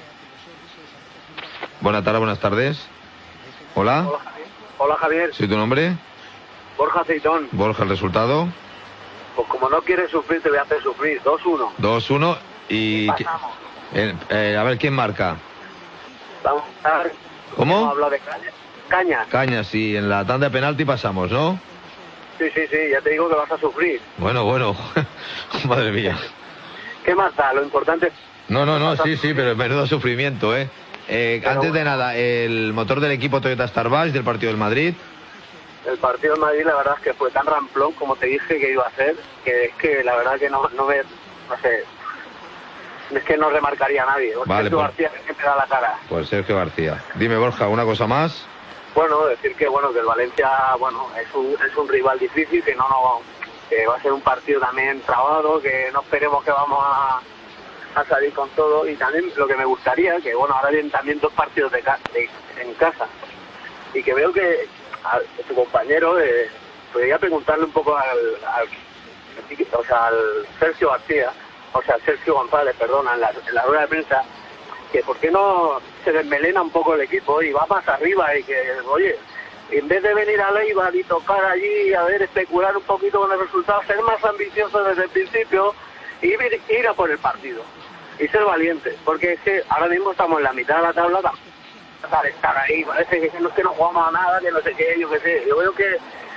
Buenas tardes, buenas tardes. Hola. Hola, Javier. Hola, Javier. ¿Sí tu nombre? Borja Aceitón. Borja, el resultado. Pues como no quieres sufrir, te voy a hacer sufrir. dos uno. dos uno. Y... Pasamos. Eh, eh, a ver, ¿quién marca? Vamos a ver. ¿Cómo? Hemos hablado de caña. Caña. Cañas, sí, en la tanda de penalti pasamos, ¿no? Sí, sí, sí, ya te digo que vas a sufrir. Bueno, bueno, madre mía. ¿Qué más da? Lo importante es... No, no, no, sí, sí, pero menudo sufrimiento, ¿eh? eh Pero antes de bueno. nada, el motor del equipo Toyota Starbash del partido del Madrid. El partido de Madrid, la verdad es que fue tan ramplón como te dije que iba a ser, que es que la verdad que no, no me... No sé... Es que no remarcaría a nadie. Vale, Sergio pues- García que siempre da la cara. Pues Sergio García. Dime, Borja, ¿una cosa más? Bueno, decir que bueno que el Valencia bueno es un, es un rival difícil, que no, no que va a ser un partido también trabado, que no esperemos que vamos a, a salir con todo. Y también lo que me gustaría, que bueno, ahora vienen también dos partidos de, ca- de- en casa, y que veo que a, tu compañero eh, podría preguntarle un poco al, al o sea, al Sergio García, o sea, Sergio González, perdona, en la, en la rueda de prensa, que por qué no se desmelena un poco el equipo y va más arriba, y que, oye, en vez de venir a Leibar y tocar allí, a ver, especular un poquito con el resultado, ser más ambicioso desde el principio y ir, ir a por el partido y ser valiente, porque es que ahora mismo estamos en la mitad de la tabla, para estar ahí, parece que no, es que no jugamos a nada, que no sé qué, yo qué sé. Yo veo que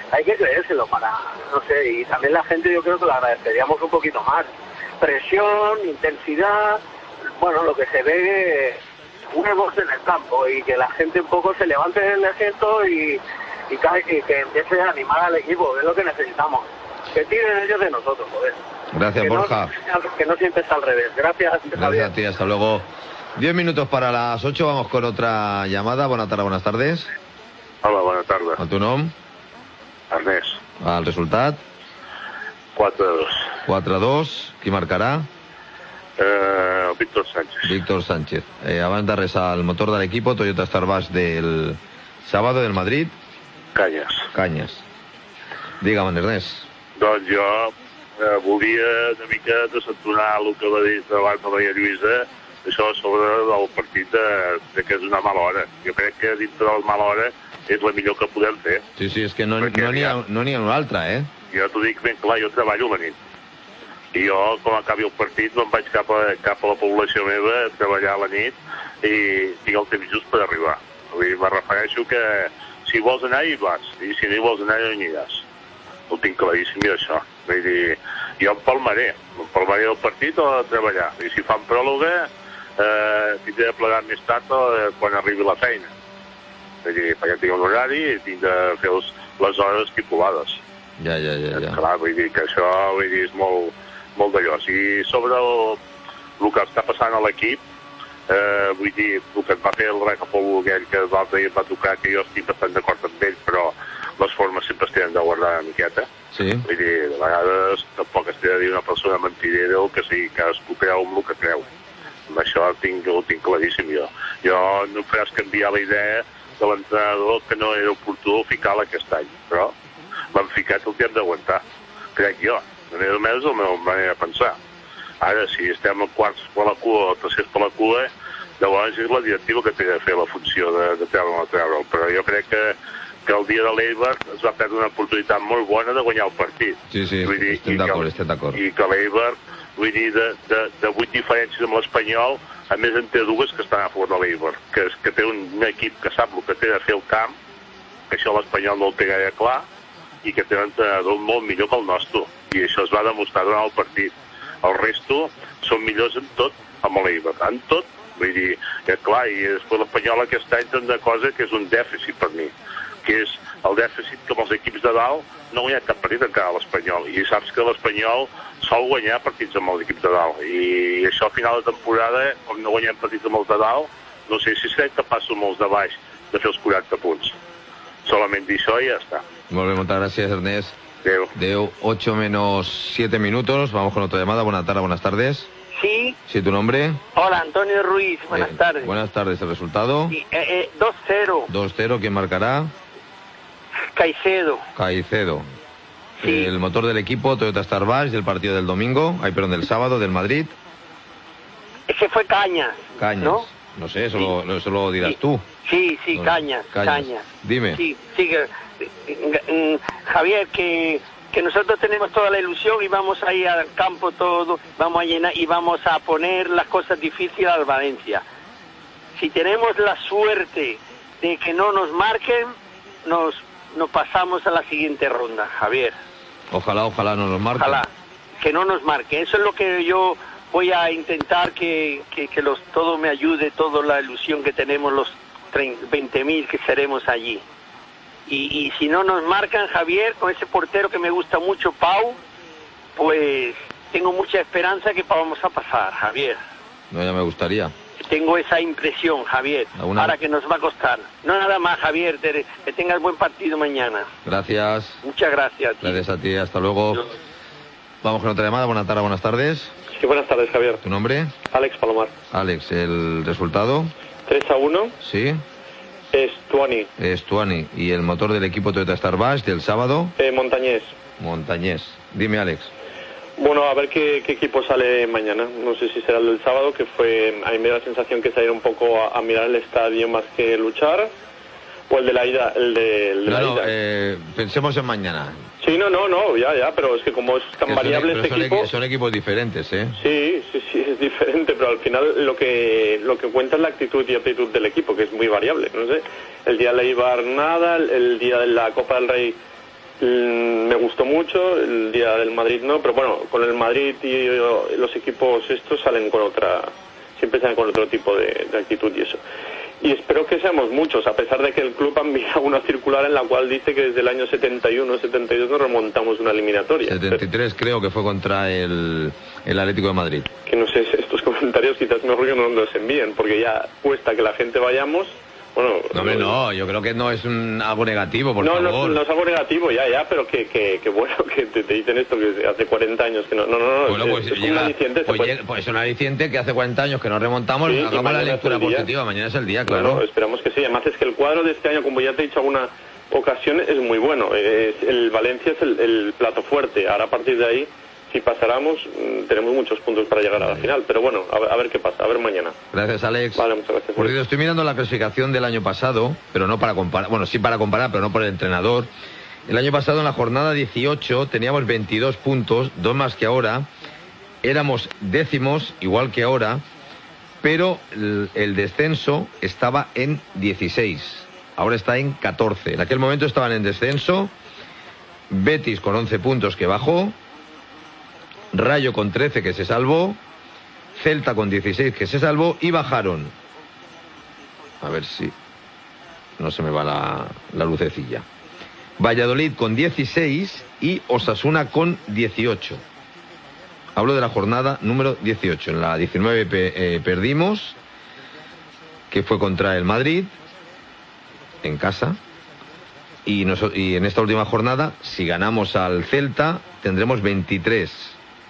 hay que creérselo para, no sé, y también la gente yo creo que lo agradeceríamos un poquito más. Presión, intensidad, bueno, lo que se ve, huevos en el campo, y que la gente un poco se levante del asiento y, y, cae, y que empiece a animar al equipo, es lo que necesitamos. Que tiren ellos de nosotros, joder. Gracias, que Borja. No, que no siempre está al revés. Gracias. Gracias a ti, hasta luego. Diez minutos para las ocho, vamos con otra llamada. Buenas tardes, buenas tardes. Hola, bona tarda. El teu nom? Ernest. El resultat? quatre a dos. quatre a dos. Qui marcarà? Eh, Víctor Sánchez. Víctor Sánchez. Eh, abans de res, el motor de l'equip, Toyota Starbash del sábado del Madrid. Canyes. Canyes. Digue'm, Ernest. Doncs jo eh, volia una mica desentonar el que va dir abans de la Lluïsa, això sobre el partit de, de que és una mala hora. Jo crec que dintre de la mala hora és la millor que podem fer. Sí, sí, és que no n'hi no ha, no ha una altra, eh? Jo t'ho dic ben clar, jo treballo la nit. I jo, com acabi el partit, me'n vaig cap a, cap a la població meva a treballar a la nit i tinc el temps just per arribar. Vull dir, me refereixo que si vols anar hi vas, i si no hi vols anar no hi aniràs. Ho tinc claríssim, i això. Vull dir, jo em palmaré. Em palmaré el partit o a treballar. I si fan pròloga, eh, tindré de plegar més tard eh, quan arribi la feina. Vull dir, perquè tinc un horari i tinc de fer els, les hores estipulades. Ja, ja, ja, ja. Clar, vull dir que això vull dir, és molt, molt d'allò. I sobre el, el que està passant a l'equip, eh, vull dir, el que et va fer el Recapol aquell que l'altre dia va tocar, que jo estic bastant d'acord amb ell, però les formes sempre es tenen de guardar una miqueta. Sí. Vull dir, de vegades tampoc es té de dir una persona mentidera o que sigui, cadascú creu amb el que creu. Amb això tinc, ho tinc claríssim jo. Jo no em faràs canviar la idea de l'entrenador que no era oportú ficar-la aquest any, però l'han ficat el que hem d'aguantar, crec jo. De manera més és la meva manera de pensar. Ara, si estem a quarts per la cua o tercers per la cua, llavors és la directiva que té de fer la funció de, de treure'l o treure'l. Però jo crec que que el dia de l'Eibar es va perdre una oportunitat molt bona de guanyar el partit. Sí, sí, vull dir, estem d'acord, estem d'acord. I que l'Eibar, vull dir, de, de, de vuit diferències amb l'Espanyol, a més en té dues que estan a favor de l'Eibar, que, és, que té un, un equip que sap el que té de fer el camp, que això l'Espanyol no ho té gaire clar, i que té un entrenador molt millor que el nostre. I això es va demostrar durant el partit. El resto són millors en tot amb l'Eibar, en tot. Vull dir, que clar, i després l'Espanyol aquest any té una cosa que és un dèficit per mi, que és el dèficit que amb els equips de dalt no ha guanyat cap partit encara a l'Espanyol, i saps que l'Espanyol sol guanyar partits amb els equips de dalt, i això a final de temporada, com no guanyem partits amb els de dalt, no sé si serem capaços amb els de baix de fer els quaranta punts. Solament dir això i ja està. Molt bé, moltes gràcies, Ernest. Adeu. Adeu, ocho menos siete minutos, vamos con otra llamada. Buenas tardes, buenas tardes. Sí. Sí, ¿tu nombre? Hola, Antonio Ruiz, buenas eh, tardes. Buenas tardes, ¿el resultado? Sí, eh, eh, dos cero. dos cero, ¿quién marcará? Caicedo. Caicedo. Sí. El motor del equipo Toyota Starbash del partido del domingo, ay, perdón, del sábado del Madrid. Ese fue Cañas. Cañas. ¿No? No sé, eso, sí. lo, eso lo dirás sí. tú. Sí, sí, no, Cañas, Cañas. Cañas. Dime. Sí, sí, que, Javier, que, que nosotros tenemos toda la ilusión y vamos a ir al campo todo, vamos a llenar y vamos a poner las cosas difíciles al Valencia. Si tenemos la suerte de que no nos marquen, nos, nos pasamos a la siguiente ronda, Javier. Ojalá, ojalá no nos marquen. Ojalá, que no nos marquen. Eso es lo que yo voy a intentar que, que, que los, todo me ayude, toda la ilusión que tenemos los veinte mil que seremos allí. Y, y si no nos marcan, Javier, con ese portero que me gusta mucho, Pau, pues tengo mucha esperanza que vamos a pasar, Javier. No, ya me gustaría. Tengo esa impresión, Javier. ¿Alguna... Ahora que nos va a costar. No nada más, Javier, te, que tengas buen partido mañana. Gracias. Muchas gracias. Gracias a ti, hasta luego. Yo... Vamos con otra llamada. Buenas tardes, buenas tardes. Sí, buenas tardes, Javier. ¿Tu nombre? Alex Palomar. Alex, ¿el resultado? tres a uno. Sí. Estuani. Estuani. ¿Y el motor del equipo Toyota Starbash del sábado? Eh, Montañés. Montañés. Dime, Alex. Bueno, a ver qué, qué equipo sale mañana. No sé si será el del sábado, que fue... A mí me da la sensación que salieron un poco a, a mirar el estadio más que luchar. O el de la ida. El de, el de no, la no, ida. Eh, pensemos en mañana. Sí, no, no, no, ya, ya, pero es que como es tan que variable son, este son equipo... Equi son equipos diferentes, ¿eh? Sí, sí, sí, es diferente, pero al final lo que lo que cuenta es la actitud y aptitud del equipo, que es muy variable, no sé. El día de Eibar nada, el, el día de la Copa del Rey Mm, me gustó mucho, el día del Madrid no, pero bueno, con el Madrid y los equipos estos salen con otra, siempre salen con otro tipo de, de actitud y eso. Y espero que seamos muchos, a pesar de que el club ha enviado una circular en la cual dice que desde el año setenta y uno, setenta y dos nos remontamos una eliminatoria. setenta y tres creo que fue contra el, el Atlético de Madrid. Que no sé, estos comentarios quizás mejor que no nos envíen, porque ya cuesta que la gente vayamos. Bueno, no, hombre, no, yo creo que no es un, algo negativo, por no, favor. No, no es algo negativo, ya, ya, pero que, que, que bueno, que te, te dicen esto que hace cuarenta años que no, no, no, no bueno, es, pues, es llega, un aliciente. Pues, puede... llega, pues es un aliciente que hace cuarenta años que no remontamos, sí, hagamos la lectura positiva, mañana es el día, claro. No, no, esperamos que sí, además es que el cuadro de este año, como ya te he dicho alguna ocasión, es muy bueno, es, el Valencia es el, el plato fuerte, ahora a partir de ahí, si pasáramos, tenemos muchos puntos para llegar a la final, pero bueno, a ver, a ver qué pasa, a ver mañana. Gracias, Alex. Vale, muchas gracias. Por estoy mirando la clasificación del año pasado, pero no para comparar, bueno, sí para comparar, pero no por el entrenador. El año pasado, en la jornada dieciocho, teníamos veintidós puntos, dos más que ahora, éramos décimos, igual que ahora, pero el, el descenso estaba en dieciséis, ahora está en catorce. En aquel momento estaban en descenso, Betis con once puntos que bajó, Rayo con trece que se salvó, Celta con dieciséis que se salvó y bajaron. A ver si no se me va la, la lucecilla. Valladolid con dieciséis y Osasuna con dieciocho. Hablo de la jornada número dieciocho. En la diecinueve pe, eh, perdimos, que fue contra el Madrid, en casa. Y, nos, y en esta última jornada, si ganamos al Celta, tendremos veintitrés.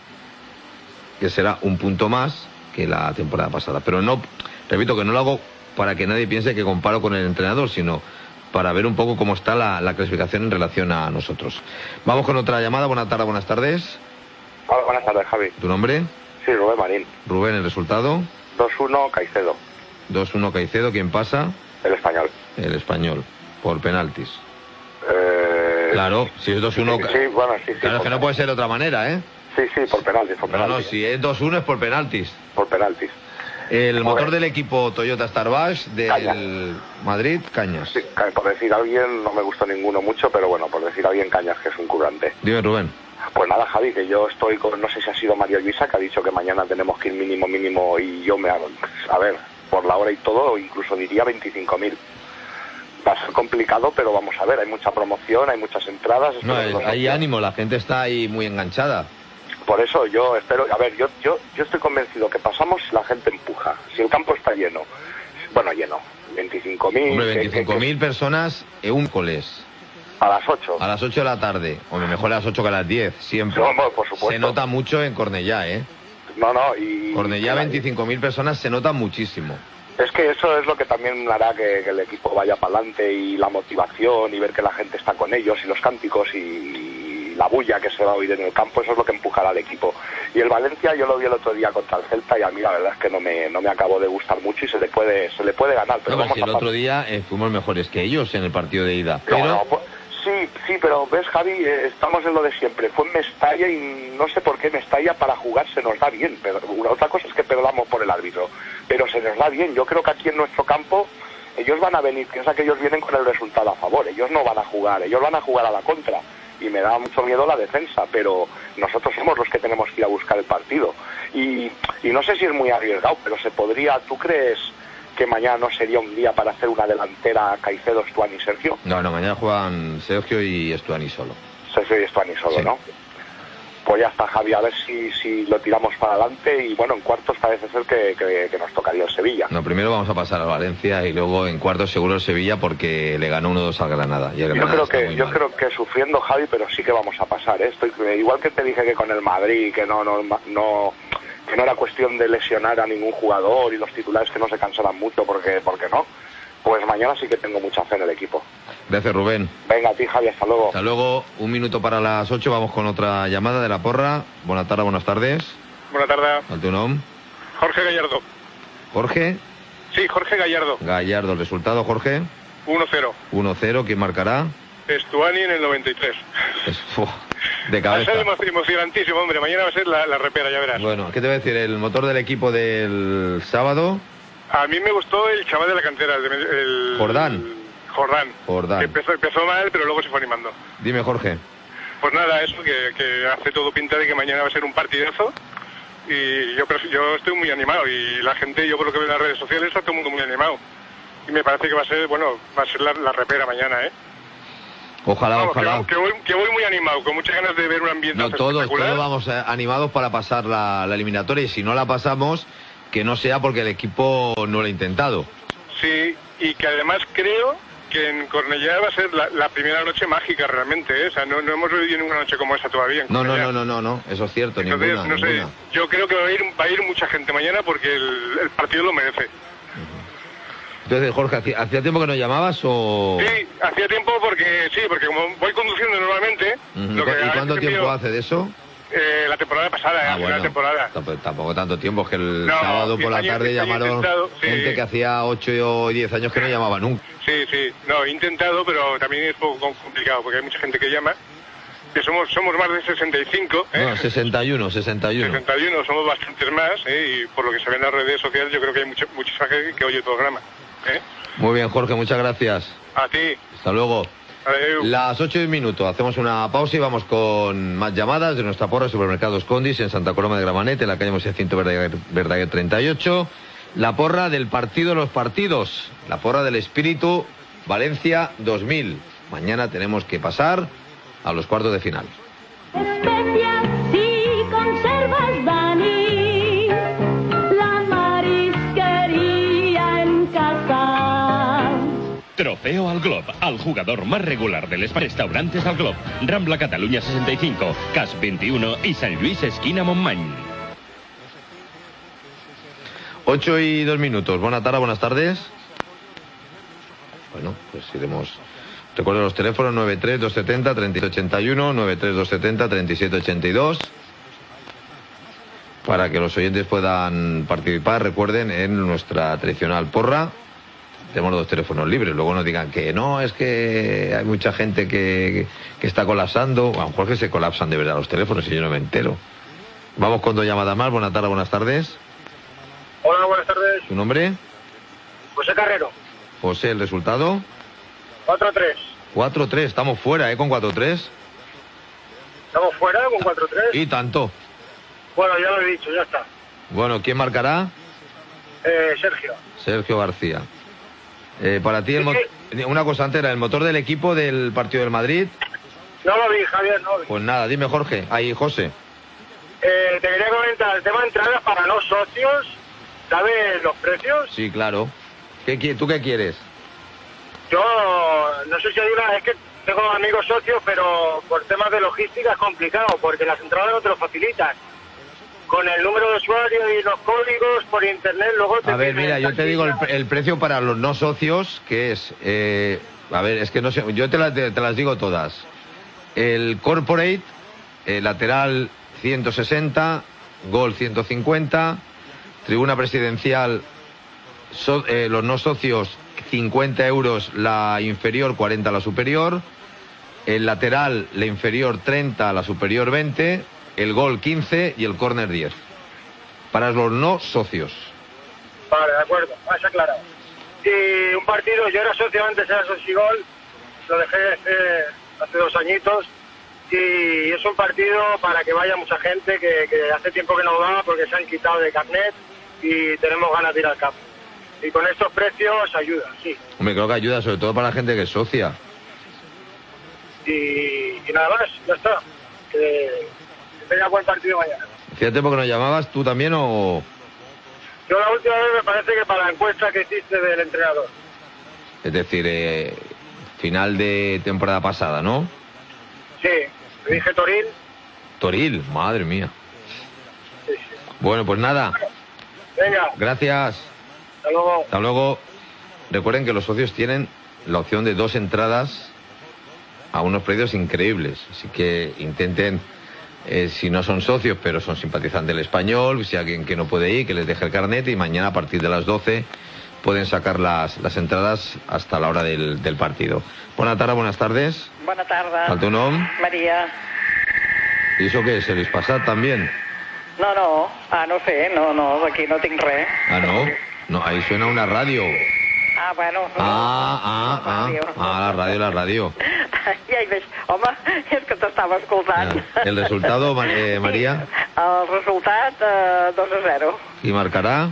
Que será un punto más que la temporada pasada. Pero no, repito que no lo hago para que nadie piense que comparo con el entrenador, sino para ver un poco cómo está la, la clasificación en relación a nosotros. Vamos con otra llamada. Buenas tardes, buenas tardes. Hola, buenas tardes, Javi. ¿Tu nombre? Sí, Rubén Marín. Rubén, ¿el resultado? dos uno Caicedo. dos uno Caicedo, ¿quién pasa? El Español. El Español, por penaltis. Eh... Claro, si es dos uno... Sí, sí, bueno, sí, sí. Claro, es que no puede ser de otra manera, ¿eh? Sí, sí, por penaltis, por penaltis. No, no, si es dos uno es por penaltis. Por penaltis. El motor Joder. del equipo Toyota Starbash del Cañas. Madrid, Cañas. Sí, por decir a alguien, no me gustó ninguno mucho, pero bueno, por decir a alguien, Cañas, que es un currante. Dime, Rubén. Pues nada, Javi, que yo estoy con, no sé si ha sido Mario Luisa, que ha dicho que mañana tenemos que ir mínimo, mínimo, y yo me hago, a ver, por la hora y todo, incluso diría veinticinco mil. Va a ser complicado, pero vamos a ver, hay mucha promoción, hay muchas entradas. No, es, hay ánimo, la gente está ahí muy enganchada. Por eso yo espero, a ver, yo yo yo estoy convencido que pasamos si la gente empuja, si el campo está lleno, bueno, lleno, veinticinco mil... Hombre, veinticinco mil personas en un coles. A las ocho. A las ocho de la tarde. Hombre, mejor a las ocho que a las diez, siempre. No, no, por supuesto. Se nota mucho en Cornellá, ¿eh? No, no, y... Cornellá, veinticinco mil personas, se nota muchísimo. Es que eso es lo que también hará que, que el equipo vaya para adelante, y la motivación, y ver que la gente está con ellos, y los cánticos, y, y la bulla que se va a oír en el campo, eso es lo que empujará al equipo. Y el Valencia, yo lo vi el otro día contra el Celta, y a mí la verdad es que no me, no me acabó de gustar mucho, y se le puede, se le puede ganar. Pero No, pero vamos si el a otro día eh, fuimos mejores que ellos en el partido de ida. Pero... No, no, pues, sí, sí, pero ves, Javi, eh, estamos en lo de siempre. Fue en Mestalla y no sé por qué Mestalla para jugar se nos da bien. Pero una otra cosa es que perdamos por el árbitro, pero se nos da bien. Yo creo que aquí en nuestro campo ellos van a venir, piensa que ellos vienen con el resultado a favor. Ellos no van a jugar, ellos van a jugar a la contra. Y me da mucho miedo la defensa, pero nosotros somos los que tenemos que ir a buscar el partido. Y, y no sé si es muy arriesgado, pero se podría, ¿tú crees que mañana no sería un día para hacer una delantera Caicedo, Stuani y Sergio? No, no, mañana juegan Sergio y Stuani solo. Sergio y Stuani solo, sí. ¿No? Pues ya está, Javi, a ver si, si lo tiramos para adelante, y bueno, en cuartos parece ser que, que, que nos tocaría el Sevilla. No, primero vamos a pasar al Valencia y luego en cuartos seguro el Sevilla, porque le ganó uno dos al Granada. Y el yo Granada creo que yo mal. creo que sufriendo, Javi, pero sí que vamos a pasar, ¿eh? Estoy, igual que te dije que con el Madrid, que no, no, no, que no era cuestión de lesionar a ningún jugador y los titulares que no se cansaran mucho, porque, porque no. Pues mañana sí que tengo mucha fe en el equipo. Gracias, Rubén. Venga, a ti, Javi, hasta luego. Hasta luego, un minuto para las ocho, vamos con otra llamada de la porra. Buenas tardes, buenas tardes. Buenas tardes. ¿Al tu nombre? Jorge Gallardo. ¿Jorge? Sí, Jorge Gallardo. Gallardo, ¿el resultado, Jorge? uno cero. uno cero, ¿quién marcará? Stuani en el noventa y tres. Es, uf, de cabeza. Va a ser emocionantísimo, hombre. Mañana va a ser la, la repera, ya verás. Bueno, ¿qué te voy a decir? ¿El motor del equipo del sábado? A mí me gustó el chaval de la cantera, el, el Jordán. Jordán. Jordán. Que empezó, empezó mal, pero luego se fue animando. Dime, Jorge. Pues nada, eso, que, que hace todo pinta de que mañana va a ser un partidazo. Y yo, yo estoy muy animado. Y la gente, yo por lo que veo en las redes sociales, está todo el mundo muy animado. Y me parece que va a ser, bueno, va a ser la, la repera mañana, ¿eh? Ojalá, Vamos, ojalá. Que, que, voy, que voy muy animado, con muchas ganas de ver un ambiente No, todos, espectacular. todos vamos eh, animados para pasar la, la eliminatoria, y si no la pasamos, que no sea porque el equipo no lo ha intentado. Sí, y que además creo que en Cornellá va a ser la, la primera noche mágica realmente, ¿eh? O sea, no, no hemos vivido ninguna noche como esta todavía en No, no, Cornellá. no, no, no, no, eso es cierto, Entonces, ninguna, no sé, ninguna. yo creo que va a ir, va a ir mucha gente mañana porque el, el partido lo merece. Entonces, Jorge, ¿hacía, ¿hacía tiempo que nos llamabas o...? Sí, hacía tiempo porque, sí, porque como voy conduciendo normalmente... Ujú. lo que ¿Y a cuánto veces tiempo envío, hace de eso? Eh, la temporada pasada, Ah, a final bueno. de temporada. Tampoco, tampoco tanto tiempo, es que el No, sábado por la este año- tarde este año he llamaron intentado, sí. gente que hacía ocho o diez años que no llamaba nunca. Sí, sí, no, he intentado, pero también es poco complicado porque hay mucha gente que llama. Que somos somos más de sesenta y cinco, ¿eh? No, sesenta y uno, sesenta y uno. sesenta y uno, somos bastantes más, ¿eh? Y por lo que se ve en las redes sociales, yo creo que hay mucha, mucha gente que oye el programa, ¿eh? Muy bien, Jorge, muchas gracias. A ti. Hasta luego. Adeu. Las ocho y un minuto, hacemos una pausa y vamos con más llamadas de nuestra porra Supermercados Condis en Santa Coloma de Gramanet, en la calle Mosía Cinto Verdaguer, Verdaguer treinta y ocho. La porra del partido de los partidos, la porra del espíritu Valencia dos mil. Mañana tenemos que pasar a los cuartos de final. Especias y conservas, Dani, la marisquería en casa. Trofeo al Glob, al jugador más regular del Spa. Restaurantes al Glob, Rambla Cataluña sesenta y cinco, Cas veintiuno y San Luis esquina Montmany. Ocho y dos minutos. Buenas tardes, buenas tardes. Bueno, pues iremos. Recuerdo los teléfonos nueve tres dos siete cero, tres siete ocho uno, nueve tres dos siete cero, tres siete ocho dos. Para que los oyentes puedan participar, recuerden, en nuestra tradicional porra. Tenemos dos teléfonos libres, luego no digan que no, es que hay mucha gente que, que está colapsando. A lo mejor que se colapsan de verdad los teléfonos y yo no me entero. Vamos con dos llamadas más. Buenas tardes, buenas tardes. Hola, buenas tardes. ¿Tu nombre? José Carrero, José, ¿el resultado? cuatro tres. cuatro tres, estamos fuera, ¿eh? Con cuatro tres. ¿Estamos fuera con cuatro tres? Y tanto. Bueno, ya lo he dicho, ya está. Bueno, ¿quién marcará? Eh, Sergio. Sergio García. Eh, para ti, el mo- una cosa antes, ¿era el motor del equipo del partido del Madrid? No lo vi, Javier, no lo vi. Pues nada, dime, Jorge. Ahí, José. Eh, te quería comentar el tema de entradas para no socios. ¿Sabes los precios? Sí, claro. ¿Qué, qui- ¿Tú qué quieres? Yo no sé si hay una... Es que tengo amigos socios, pero por temas de logística es complicado, porque las entradas no te lo facilitan. Con el número de usuario y los códigos por internet, luego te A ver, piden mira, yo te taquilla. digo el, pre- el precio para los no socios, que es... eh, a ver, es que no sé... Yo te las, te, te las digo todas. El Corporate, eh, lateral ciento sesenta, Gol ciento cincuenta, Tribuna Presidencial, so- eh, los no socios cincuenta euros la inferior, cuarenta la superior. El lateral, la inferior treinta, la superior veinte. El Gol quince y el córner diez. Para los no socios. Vale, de acuerdo, más aclarado. Y un partido, yo era socio antes, era socio Gol, lo dejé hace, hace dos añitos, y es un partido para que vaya mucha gente, que, que hace tiempo que no va porque se han quitado de carnet y tenemos ganas de ir al campo. Y con estos precios ayuda, sí. Hombre, creo que ayuda sobre todo para la gente que es socia. Y, y nada más, ya está. Que, que tenga buen partido mañana. Hacía tiempo que nos llamabas, ¿tú también o...? Yo la última vez me parece que para la encuesta que hiciste del entrenador. Es decir, eh, final de temporada pasada, ¿no? Sí, te dije Toril. Toril, madre mía. Bueno, pues nada, Venga, gracias. hasta luego. Hasta luego. Recuerden que los socios tienen la opción de dos entradas a unos precios increíbles. Así que intenten, eh, si no son socios, pero son simpatizantes del Español, si hay alguien que no puede ir, que les deje el carnet y mañana a partir de las doce pueden sacar las, las entradas hasta la hora del, del partido. Buenas tardes, buenas tardes. Bona tarda. ¿Al tu nom? Maria. ¿Y eso qué es? ¿El Ispasat también? No, no. Ah, no sé. No, no. Aquí no tinc res. Ah, no. No, ahí suena una radio. Ah, bueno. Ah, ah, ah, ah, la radio, la radio. Ja hi veig. Home, és que t'estava escoltant. Ah, el resultado, Ma- eh, María, El resultat, eh, dos a zero. y marcará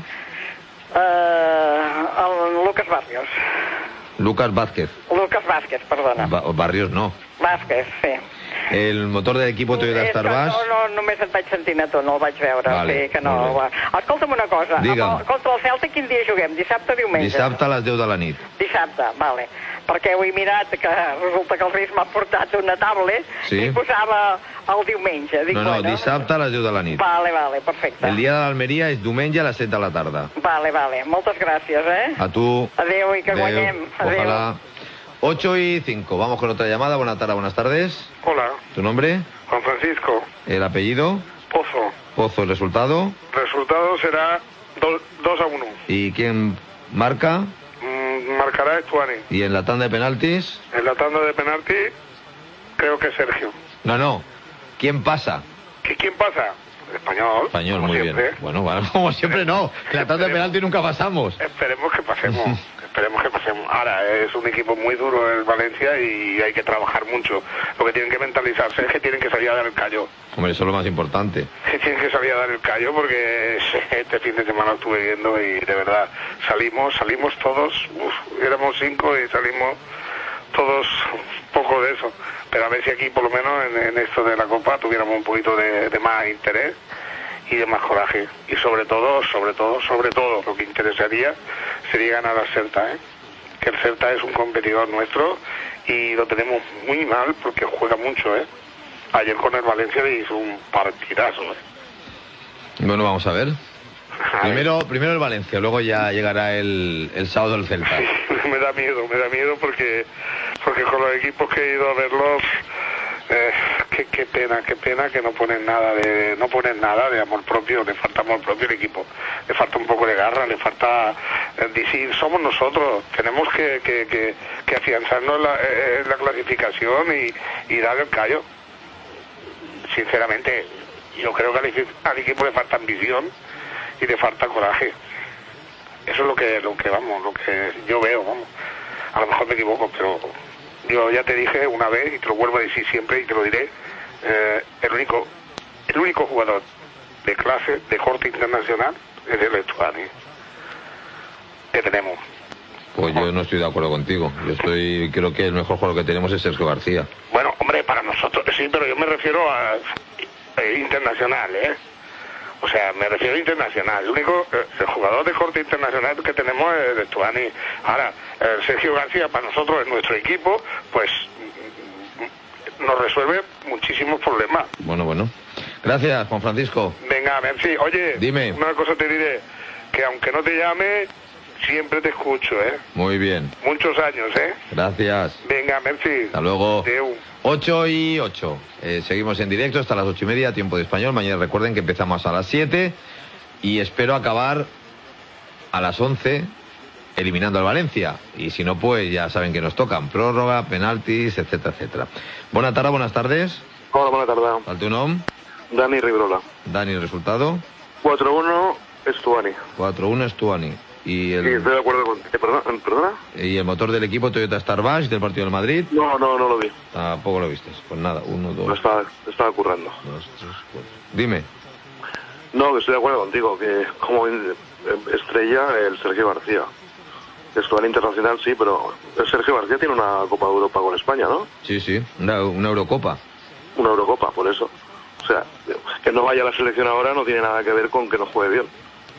Eh, el Lucas Barrios. Lucas Vázquez. Lucas Vázquez, perdona. Ba- Barrios no. Vázquez, sí. El motor del equipo Toyota És que Starbash. no, no, només et vaig sentint a tu, no el vaig veure. Vale, o sigui que no, molt bé. va. Escolta'm una cosa. Digue'm. Amb el- Contra el Celta quin dia juguem? Dissabte o diumenge? Dissabte a les deu de la nit. Dissabte, vale. Perquè ho he mirat, que resulta que el Reis m'ha portat una tablet Sí. i posava el diumenge. Dic, No, no, bueno, dissabte a les deu de la nit. Vale, vale, perfecte. El dia de l'Almeria és diumenge a les set de la tarda. Vale, vale. Moltes gràcies, eh? A tu. Adéu i que Adéu. guanyem. Adéu. Ojalá. ocho y cinco. Vamos con otra llamada. Buenas tardes, buenas tardes. Hola, ¿Tu nombre? Juan Francisco, ¿El apellido? Pozo. Pozo, el resultado. Resultado será dos a uno. ¿Y quién marca? Mm, marcará Estuani. ¿Y en la tanda de penaltis? En la tanda de penalti, creo que Sergio. No, no. ¿Quién pasa? ¿Y quién pasa? Español. Español, como muy siempre. bien. Bueno, bueno, como siempre no. En la tanda de penaltis nunca pasamos. Esperemos que pasemos. Esperemos que pasemos. Ahora, es un equipo muy duro el Valencia y hay que trabajar mucho. Lo que tienen que mentalizarse es que tienen que salir a dar el callo. Hombre, eso es lo más importante. Que tienen que salir a dar el callo porque este fin de semana estuve viendo y de verdad salimos, salimos todos, uf, éramos cinco y salimos todos poco de eso. Pero a ver si aquí por lo menos en, en esto de la Copa tuviéramos un poquito de, de más interés y de más coraje. Y sobre todo, sobre todo, sobre todo, lo que interesaría sería ganar al Celta, ¿eh? Que el Celta es un competidor nuestro y lo tenemos muy mal porque juega mucho, ¿eh? Ayer con el Valencia le hizo un partidazo, ¿eh? Bueno, vamos a ver. Primero, primero el Valencia, luego ya llegará el, el sábado el Celta. Me da miedo, me da miedo porque porque con los equipos que he ido a verlos, eh, qué, qué pena, qué pena que no ponen nada de no ponen nada de amor propio, le falta amor propio al equipo, le falta un poco de garra, le falta eh, decir somos nosotros, tenemos que, que, que, que afianzarnos en la, eh, en la clasificación y, y dar el callo. Sinceramente, yo creo que al, equi- al equipo le falta ambición y le falta coraje. Eso es lo que, lo que vamos, lo que yo veo, vamos. A lo mejor me equivoco, pero yo ya te dije una vez y te lo vuelvo a decir siempre y te lo diré, eh, el único, el único jugador de clase, de corte internacional, es el Estuani. Que tenemos. Pues yo no estoy de acuerdo contigo. Yo estoy, creo que el mejor jugador que tenemos es Sergio García. Bueno, hombre, para nosotros sí, pero yo me refiero a eh, internacional, ¿eh? O sea, me refiero a internacional. El único, eh, el jugador de corte internacional que tenemos es el Estuani. Ahora, eh, Sergio García para nosotros en nuestro equipo, pues mm, nos resuelve muchísimos problemas. Bueno, bueno. Gracias, Juan Francisco. Venga, merci. Oye, Dime. una cosa te diré, que aunque no te llame, siempre te escucho, ¿eh? Muy bien. Muchos años, ¿eh? Gracias. Venga, merci. Hasta luego. Adeu. ocho y ocho. Eh, seguimos en directo hasta las ocho y media, tiempo de español. Mañana recuerden que empezamos a las siete y espero acabar a las once eliminando al Valencia. Y si no, pues ya saben que nos tocan prórroga, penaltis, etcétera, etcétera. Buenas tardes, buenas tardes. Hola, buena tarde. ¿Cuál tu nombre? Dani Ribrola. Dani, resultado. cuatro uno Estuani. cuatro uno Estuani. Y el, Sí, estoy de acuerdo con... eh, perdona, ¿Perdona? y el motor del equipo Toyota Starbash del partido del Madrid. No, no, no lo vi. Tampoco lo viste. Pues nada, uno, Lo dos, estaba, estaba currando. dos, tres, cuatro. Dime. No, que estoy de acuerdo contigo, que como in- estrella el Sergio García. Estuani internacional sí, pero el Sergio García tiene una Copa de Europa con España, ¿no? Sí, sí, una, una Eurocopa. Una Eurocopa, por eso. O sea, que no vaya a la selección ahora no tiene nada que ver con que no juegue bien.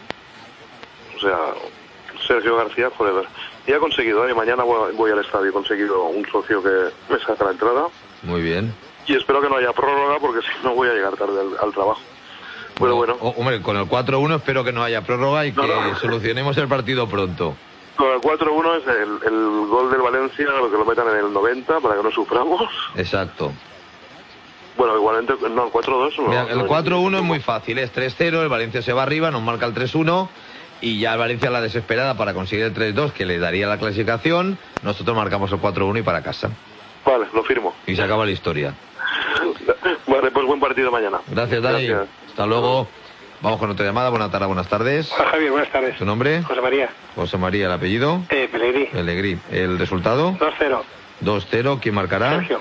O sea, Sergio García, joder, ya he conseguido, ¿eh? Mañana voy, voy al estadio, he conseguido un socio que me saca la entrada Muy bien. y espero que no haya prórroga porque si no voy a llegar tarde al, al trabajo. Pero bueno, O- hombre, con el cuatro uno espero que no haya prórroga y que solucionemos el partido pronto. con el cuatro uno es el, el gol del Valencia, lo que lo metan en el noventa para que no suframos. Exacto. Bueno, igualmente, no, el cuatro dos no. Mira, el no- cuatro uno es muy fácil, es tres cero, el Valencia se va arriba, nos marca el tres uno y ya el Valencia la desesperada para conseguir el tres dos que le daría la clasificación, nosotros marcamos el cuatro uno y para casa. Vale, lo firmo. Y se acaba la historia. Vale, pues buen partido mañana. Gracias, Dani. Gracias. Hasta luego. Vamos con otra llamada. Buenas tardes, buenas tardes. Hola, Javier, buenas tardes. ¿Tu nombre? José María. José María, ¿el apellido? Eh, Pelegrí. Pelegrí. ¿El resultado? dos cero. dos cero. ¿Quién marcará? Sergio.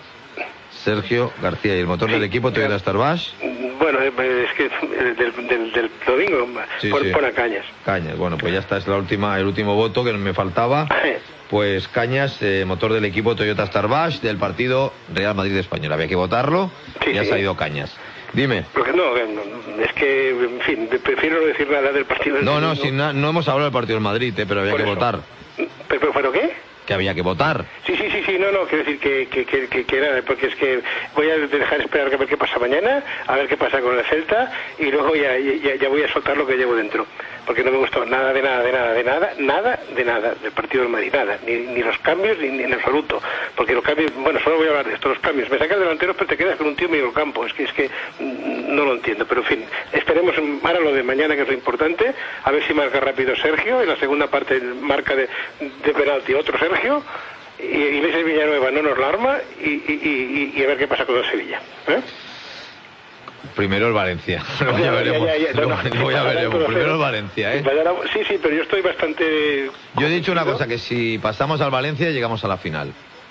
Sergio García. ¿Y el motor Sí. del equipo Toyota Starbash? Bueno, eh, es que eh, del, del, del domingo, Sí, pon, sí. pon a Cañas. Cañas. Bueno, pues ya está, es la última, el último voto que me faltaba. Pues Cañas, eh, motor del equipo Toyota Starbash del partido Real Madrid-Español. Había que votarlo y ha sí. salido Cañas. Dime. Porque no, eh, no, es que, en fin, prefiero no decir nada del partido del No, no, domingo. sin na- no hemos hablado del partido del Madrid, eh, pero había Por que eso. votar. ¿Pero, pero, pero qué? Que había que votar. Sí, sí, sí, sí, no, no, quiero decir que, que, que, que, que nada, porque es que voy a dejar esperar a ver qué pasa mañana, a ver qué pasa con el Celta, y luego ya, ya, ya voy a soltar lo que llevo dentro. Porque no me gustó nada, de nada, de nada, de nada, nada, de nada del partido del Madrid, nada, ni, ni los cambios, ni, ni en absoluto. Porque los cambios, bueno, solo voy a hablar de esto, los cambios. Me sacas delantero, pero te quedas con un tío medio campo. Es que, es que mm, no lo entiendo, pero en fin, esperemos ahora lo de mañana, que es lo importante, a ver si marca rápido Sergio, en la segunda parte marca de, de penalti otro Sergio, y, y Iglesias Villanueva no nos la arma, y, y, y, y a ver qué pasa con el Sevilla. ¿Eh? Primero el Valencia. Luego ya Ya, ya, veremos. ya, ya, no, Luego- no, luego ya sí, veremos. sí, Primero sí. el Valencia, ¿eh? Sí, sí, pero yo estoy bastante... Yo he dicho una cosa, que si pasamos al Valencia llegamos a la final.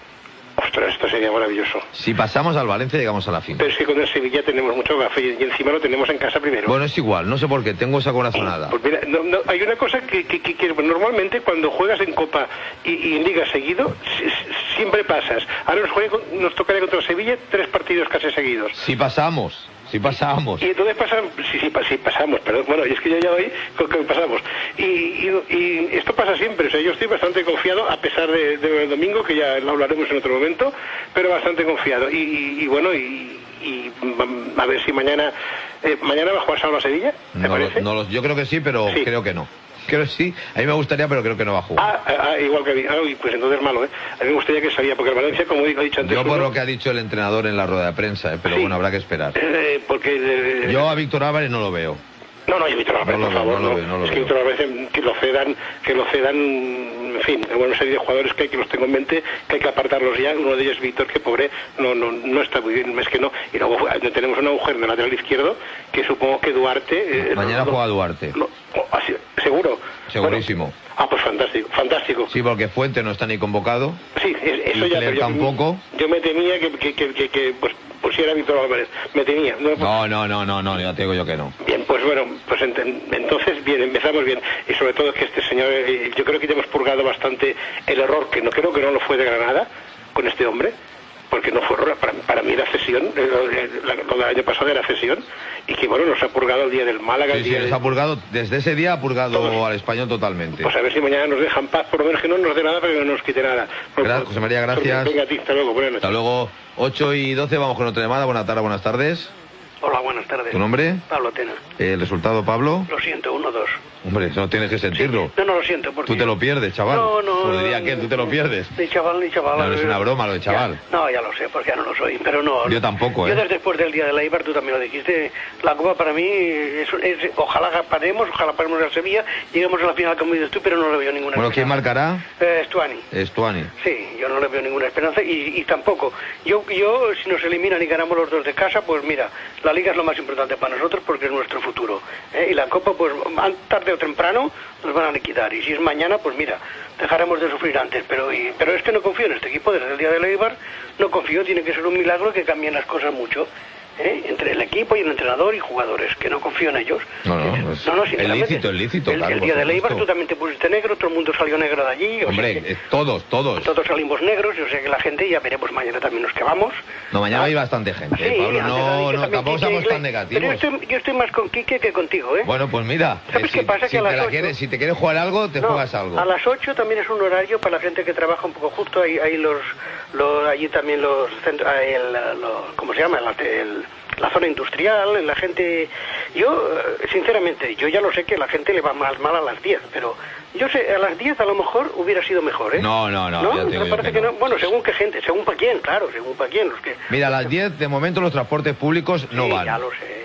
Ostras, esto sería maravilloso. Si pasamos al Valencia llegamos a la final. Pero es que con el Sevilla tenemos mucho café y encima lo tenemos en casa primero. Bueno, es igual, no sé por qué, tengo esa corazonada. Pues mira, no, no, hay una cosa que, que, que- que normalmente cuando juegas en Copa y, y en Liga seguido, si- si- siempre pasas. Ahora nos, juega, nos tocaría contra el Sevilla tres partidos casi seguidos. Si pasamos, si pasamos. Y entonces pasan, sí, sí, pa- sí, pasamos, perdón, bueno, y es que yo ya doy con que pasamos. Y, y, y esto pasa siempre, o sea, yo estoy bastante confiado, a pesar de, de el domingo, que ya lo hablaremos en otro momento, pero bastante confiado. Y, y- y bueno, y, y mm, a ver si mañana, eh, mañana va a jugar Salva Sevilla, ¿te No, lo- parece? no lo- yo creo que sí, pero Sí. creo que no. Creo que sí, a mí me gustaría, pero creo que no va a jugar. Ah, ah, igual que a mí, ah, uy, pues entonces malo, ¿eh? A mí me gustaría que salía, porque el Valencia, como he dicho antes... Yo por uno, lo que ha dicho el entrenador en la rueda de prensa, eh, pero Sí. bueno, habrá que esperar. eh, porque... eh, Yo a Víctor Álvarez no lo veo. No, no, y Víctor Álvarez, No lo por veo, favor, no lo no. veo, no lo es que veo. Víctor Álvarez, eh, que lo cedan, que lo cedan, en fin, hay una serie de jugadores que hay que los tengo en mente, que hay que apartarlos ya. Uno de ellos es Víctor, que pobre, no, no, no está muy bien, es que no. Y luego eh, tenemos un agujero en el lateral izquierdo, que supongo que Duarte... eh, Mañana no- juega Duarte. no- oh, así, ¿seguro? Segurísimo. Bueno, ah, pues fantástico, fantástico. Sí, porque Fuente no está ni convocado. Sí, es- eso Y ya... Cler pero yo- tampoco. Yo me temía que, que, que, que, que, pues, pusiera Víctor Álvarez. Me temía. No, No, no, no, no, no, ya te digo yo que no. Bien, pues bueno, pues enten- entonces bien, empezamos bien. Y sobre todo que este señor, eh, yo creo que ya hemos purgado bastante el error, que no creo que no lo fue de Granada, con este hombre, porque no fue error, para, para mí era cesión, eh, lo, eh, la- lo del año pasado era cesión, y que bueno, nos ha purgado el día del Málaga, Sí, el sí, día les de- ha purgado, desde ese día ha purgado al español totalmente. Pues a ver si mañana nos dejan paz, por lo menos que no nos dé nada, pero que no nos quite nada. Gra- José María, gracias. Venga, a ti, hasta luego, buenas noches. Hasta luego, ocho y doce, vamos con otra llamada. Buenas tardes, buenas tardes. Hola, buenas tardes. ¿Tu nombre? Pablo Tena. El resultado, Pablo. Lo siento, uno, dos. Hombre, eso tienes que sentirlo. No, no lo siento porque... Tú te lo pierdes, chaval. No, no, Como no, diría no, aquel, tú te lo pierdes. Ni chaval, ni chaval. No, no es una broma lo de chaval. Ya. No, ya lo sé, porque ya no lo soy, pero no. Yo tampoco, Yo ¿eh? desde después del día de la Eibar, tú también lo dijiste, la Copa para mí, es, es- ojalá paremos, ojalá paremos al Sevilla, lleguemos a la final como dices tú, pero no le veo ninguna Bueno, ¿quién esperanza. marcará? Eh, Stuani. Estuani. Sí, yo no le veo ninguna esperanza y, y tampoco. Yo, yo, si nos eliminan y ganamos los dos de casa, pues mira, la Liga es lo más importante para nosotros porque es nuestro futuro. ¿eh? Y la Copa, pues an- tarde o temprano nos van a liquidar. Y si es mañana, pues mira, dejaremos de sufrir antes. Pero y- pero es que no confío en este equipo desde el día de Eibar, no confío, tiene que ser un milagro que cambien las cosas mucho. ¿eh? Entre el equipo y el entrenador y jugadores, que no confío en ellos. No, no, es, No, no, es sinceramente. lícito, es lícito. El, claro, el por día de Eibar supuesto. tú también te pusiste negro, todo el mundo salió negro de allí. o sea Hombre, que- eh, todos, todos. todos salimos negros, yo sé que la gente, ya veremos mañana también los que vamos. No, mañana hay bastante gente, Sí, eh, Pablo. antes No, ha dicho no, también tampoco Quique somos Iglesias. tan negativos. Pero yo estoy, yo estoy más con Quique que contigo, ¿eh? Bueno, pues mira, ¿Sabes eh, qué si, pasa? si Que a te las la ocho- quieres, si te quieres jugar algo, te No, juegas algo. A las ocho también es un horario para la gente que trabaja un poco justo, ahí, ahí los, los, allí también los centros, ah, el, los, ¿cómo se llama? La, el- la zona industrial, la gente... Yo, eh, sinceramente, yo ya lo sé que a la gente le va más mal a las diez, pero yo sé, a las diez a lo mejor hubiera sido mejor, ¿eh? No, no, no, ya te digo Me yo parece que que no. no. Bueno, según qué gente, según para quién, claro, según para quién, los que... Mira, a las diez, de momento, los transportes públicos no Sí, van. ya lo sé.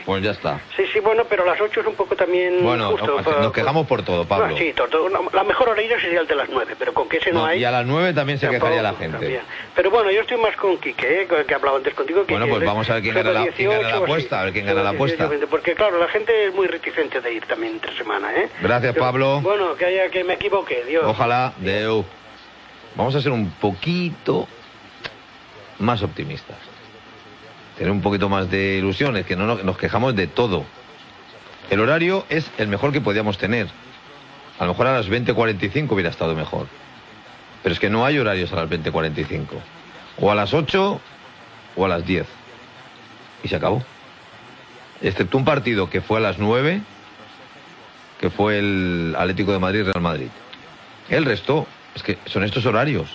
Pues ya está. Sí, sí, bueno, pero a las ocho es un poco también Bueno, justo. nos, pa- nos quejamos por todo, Pablo. No, sí, todo, todo, no, la mejor horaria sería el de las nueve, pero con que ese no, No, hay... y a las nueve también se Tampoco, quejaría la gente. también. Pero bueno, yo estoy más con Quique, ¿eh? que hablaba antes contigo. Quique, Bueno, pues él es vamos a ver quién sobre gana la, quién gana la dieciocho o así. apuesta, a ver quién gana la Sí, apuesta. sí, sí, porque claro, la gente es muy reticente de ir también entre semana, ¿eh? Gracias, Pero, Pablo. Bueno, que haya que me equivoque, Dios. Ojalá, Deu. Vamos a ser un poquito más optimistas. Tener un poquito más de ilusiones, que no nos, nos quejamos de todo. El horario es el mejor que podíamos tener. A lo mejor a las veinte cuarenta y cinco hubiera estado mejor. Pero es que no hay horarios a las veinte cuarenta y cinco. O a las ocho o a las diez. Y se acabó. Excepto un partido que fue a las nueve, que fue el Atlético de Madrid-Real Madrid. El resto, es que son estos horarios.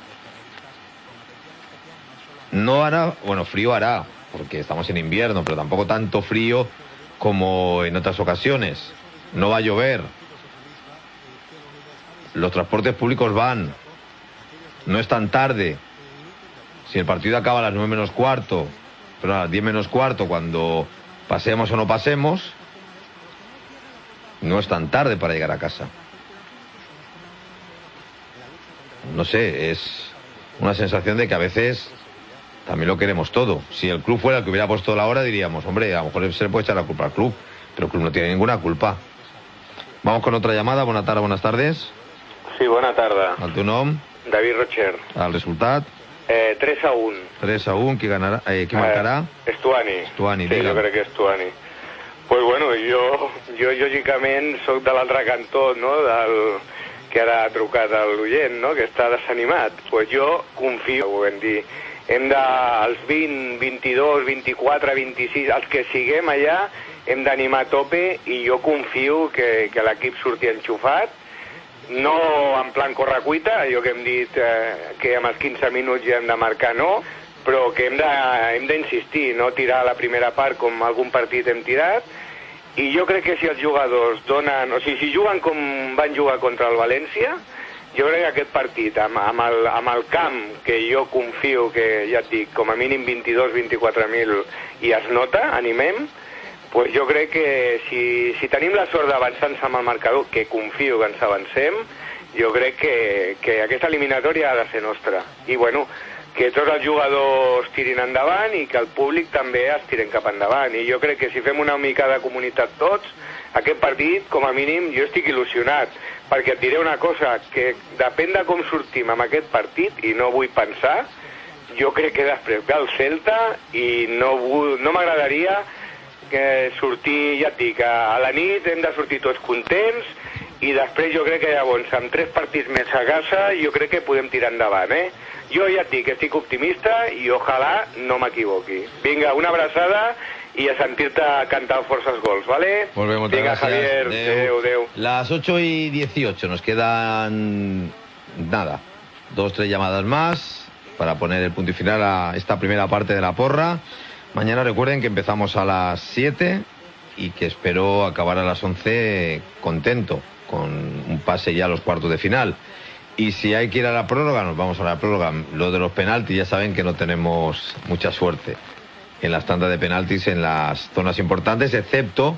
No hará, bueno, frío hará, porque estamos en invierno, pero tampoco tanto frío como en otras ocasiones. No va a llover. Los transportes públicos van. No es tan tarde. Si el partido acaba a las nueve menos cuarto, pero a las diez menos cuarto, cuando pasemos o no pasemos, no es tan tarde para llegar a casa. No sé, es una sensación de que a veces también lo queremos todo. Si el club fuera el que hubiera puesto la hora, diríamos, hombre, a lo mejor se le puede echar la culpa al club, pero el club no tiene ninguna culpa. Vamos con otra llamada. Buenas tardes, buenas tardes. Sí, bona tarda. El teu nom? David Rocher. El resultat? Eh, tres a un. tres a un. Qui ganarà? Eh, qui marcarà? Eh, Estuani. Estuani, sí, digue'm. jo crec que Estuani. Pues bueno, jo, jo lògicament sóc de l'altre cantó, no?, del que ara ha trucat a l'oient, no?, que està desanimat. Pues jo confio, ho vam dir, hem de, els vint, vint-i-dos, vint-i-quatre, vint-i-sis, els que siguem allà, hem d'animar a tope i jo confio que, que l'equip surti enxufat, no en plan correcuita, allò que hem dit eh, que amb els quinze minuts ja hem de marcar no, però que hem de, hem d'insistir, no tirar la primera part com algun partit hem tirat, i jo crec que si els jugadors donen, o sigui, si juguen com van jugar contra el València, jo crec que aquest partit, amb, amb, el, amb el camp, que jo confio que, ja et dic, com a mínim vint-i-dos vint-i-quatre mil i es nota, animem, pues jo crec que si, si tenim la sort d'avançar-nos amb el marcador, que confio que ens avancem, jo crec que, que aquesta eliminatòria ha de ser nostra. I bueno, que tots els jugadors tirin endavant i que el públic també es tiren cap endavant. I jo crec que si fem una mica de comunitat tots, aquest partit, com a mínim, jo estic il·lusionat, perquè et diré una cosa, que depèn de com sortim amb aquest partit, i no vull pensar, jo crec que després ve el Celta i no, vull, no m'agradaria que sortir, ja et dic, a la nit hem de sortir tots contents i després jo crec que llavors amb tres partits més a casa jo crec que podem tirar endavant, eh? Jo ja et dic, estic optimista i ojalà no m'equivoqui. Vinga, una abraçada y a sentir-te cantar forces gols, ¿vale? Volvemos. Venga, Gracias. Javier. Adeu, adeu. Las ocho y dieciocho, nos quedan nada, dos, tres llamadas más para poner el punto y final a esta primera parte de la porra. Mañana recuerden que empezamos a las siete y que espero acabar a las once contento, con un pase ya a los cuartos de final. Y si hay que ir a la prórroga, nos vamos a la prórroga. Lo de los penaltis, ya saben que no tenemos mucha suerte en las tandas de penaltis en las zonas importantes, excepto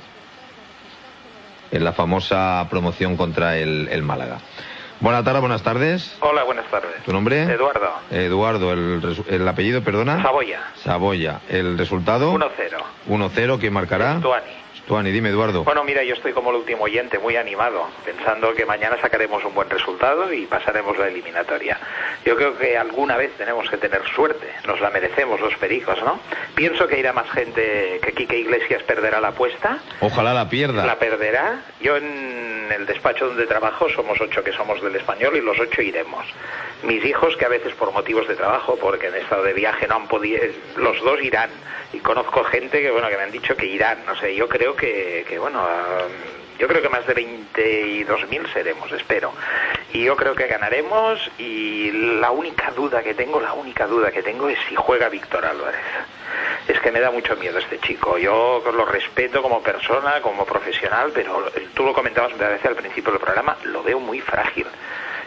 en la famosa promoción contra el, el Málaga. Buenas tardes, buenas tardes. Hola, buenas tardes. ¿Tu nombre? Eduardo. Eduardo, el, resu- el apellido, perdona. Saboya. Saboya. ¿El resultado? uno cero. uno cero, ¿quién marcará? Tuani. Tuani, dime, Eduardo. Bueno, mira, yo estoy como el último oyente, muy animado, pensando que mañana sacaremos un buen resultado y pasaremos la eliminatoria. Yo creo que alguna vez tenemos que tener suerte, nos la merecemos los pericos, ¿no? Pienso que irá más gente, que Quique Iglesias perderá la apuesta. Ojalá la pierda. La perderá. Yo en el despacho donde trabajo somos ocho que somos del Español y los ocho iremos. Mis hijos, que a veces por motivos de trabajo, porque en estado de viaje no han podido, los dos irán. Y conozco gente que, bueno, que me han dicho que irán. No sé, yo creo que, que bueno, uh, yo creo que más de veintidós mil seremos, espero. Y yo creo que ganaremos y la única duda que tengo, la única duda que tengo es si juega Víctor Álvarez. Es que me da mucho miedo este chico. Yo lo respeto como persona, como profesional, pero tú lo comentabas me parece al principio del programa, lo veo muy frágil.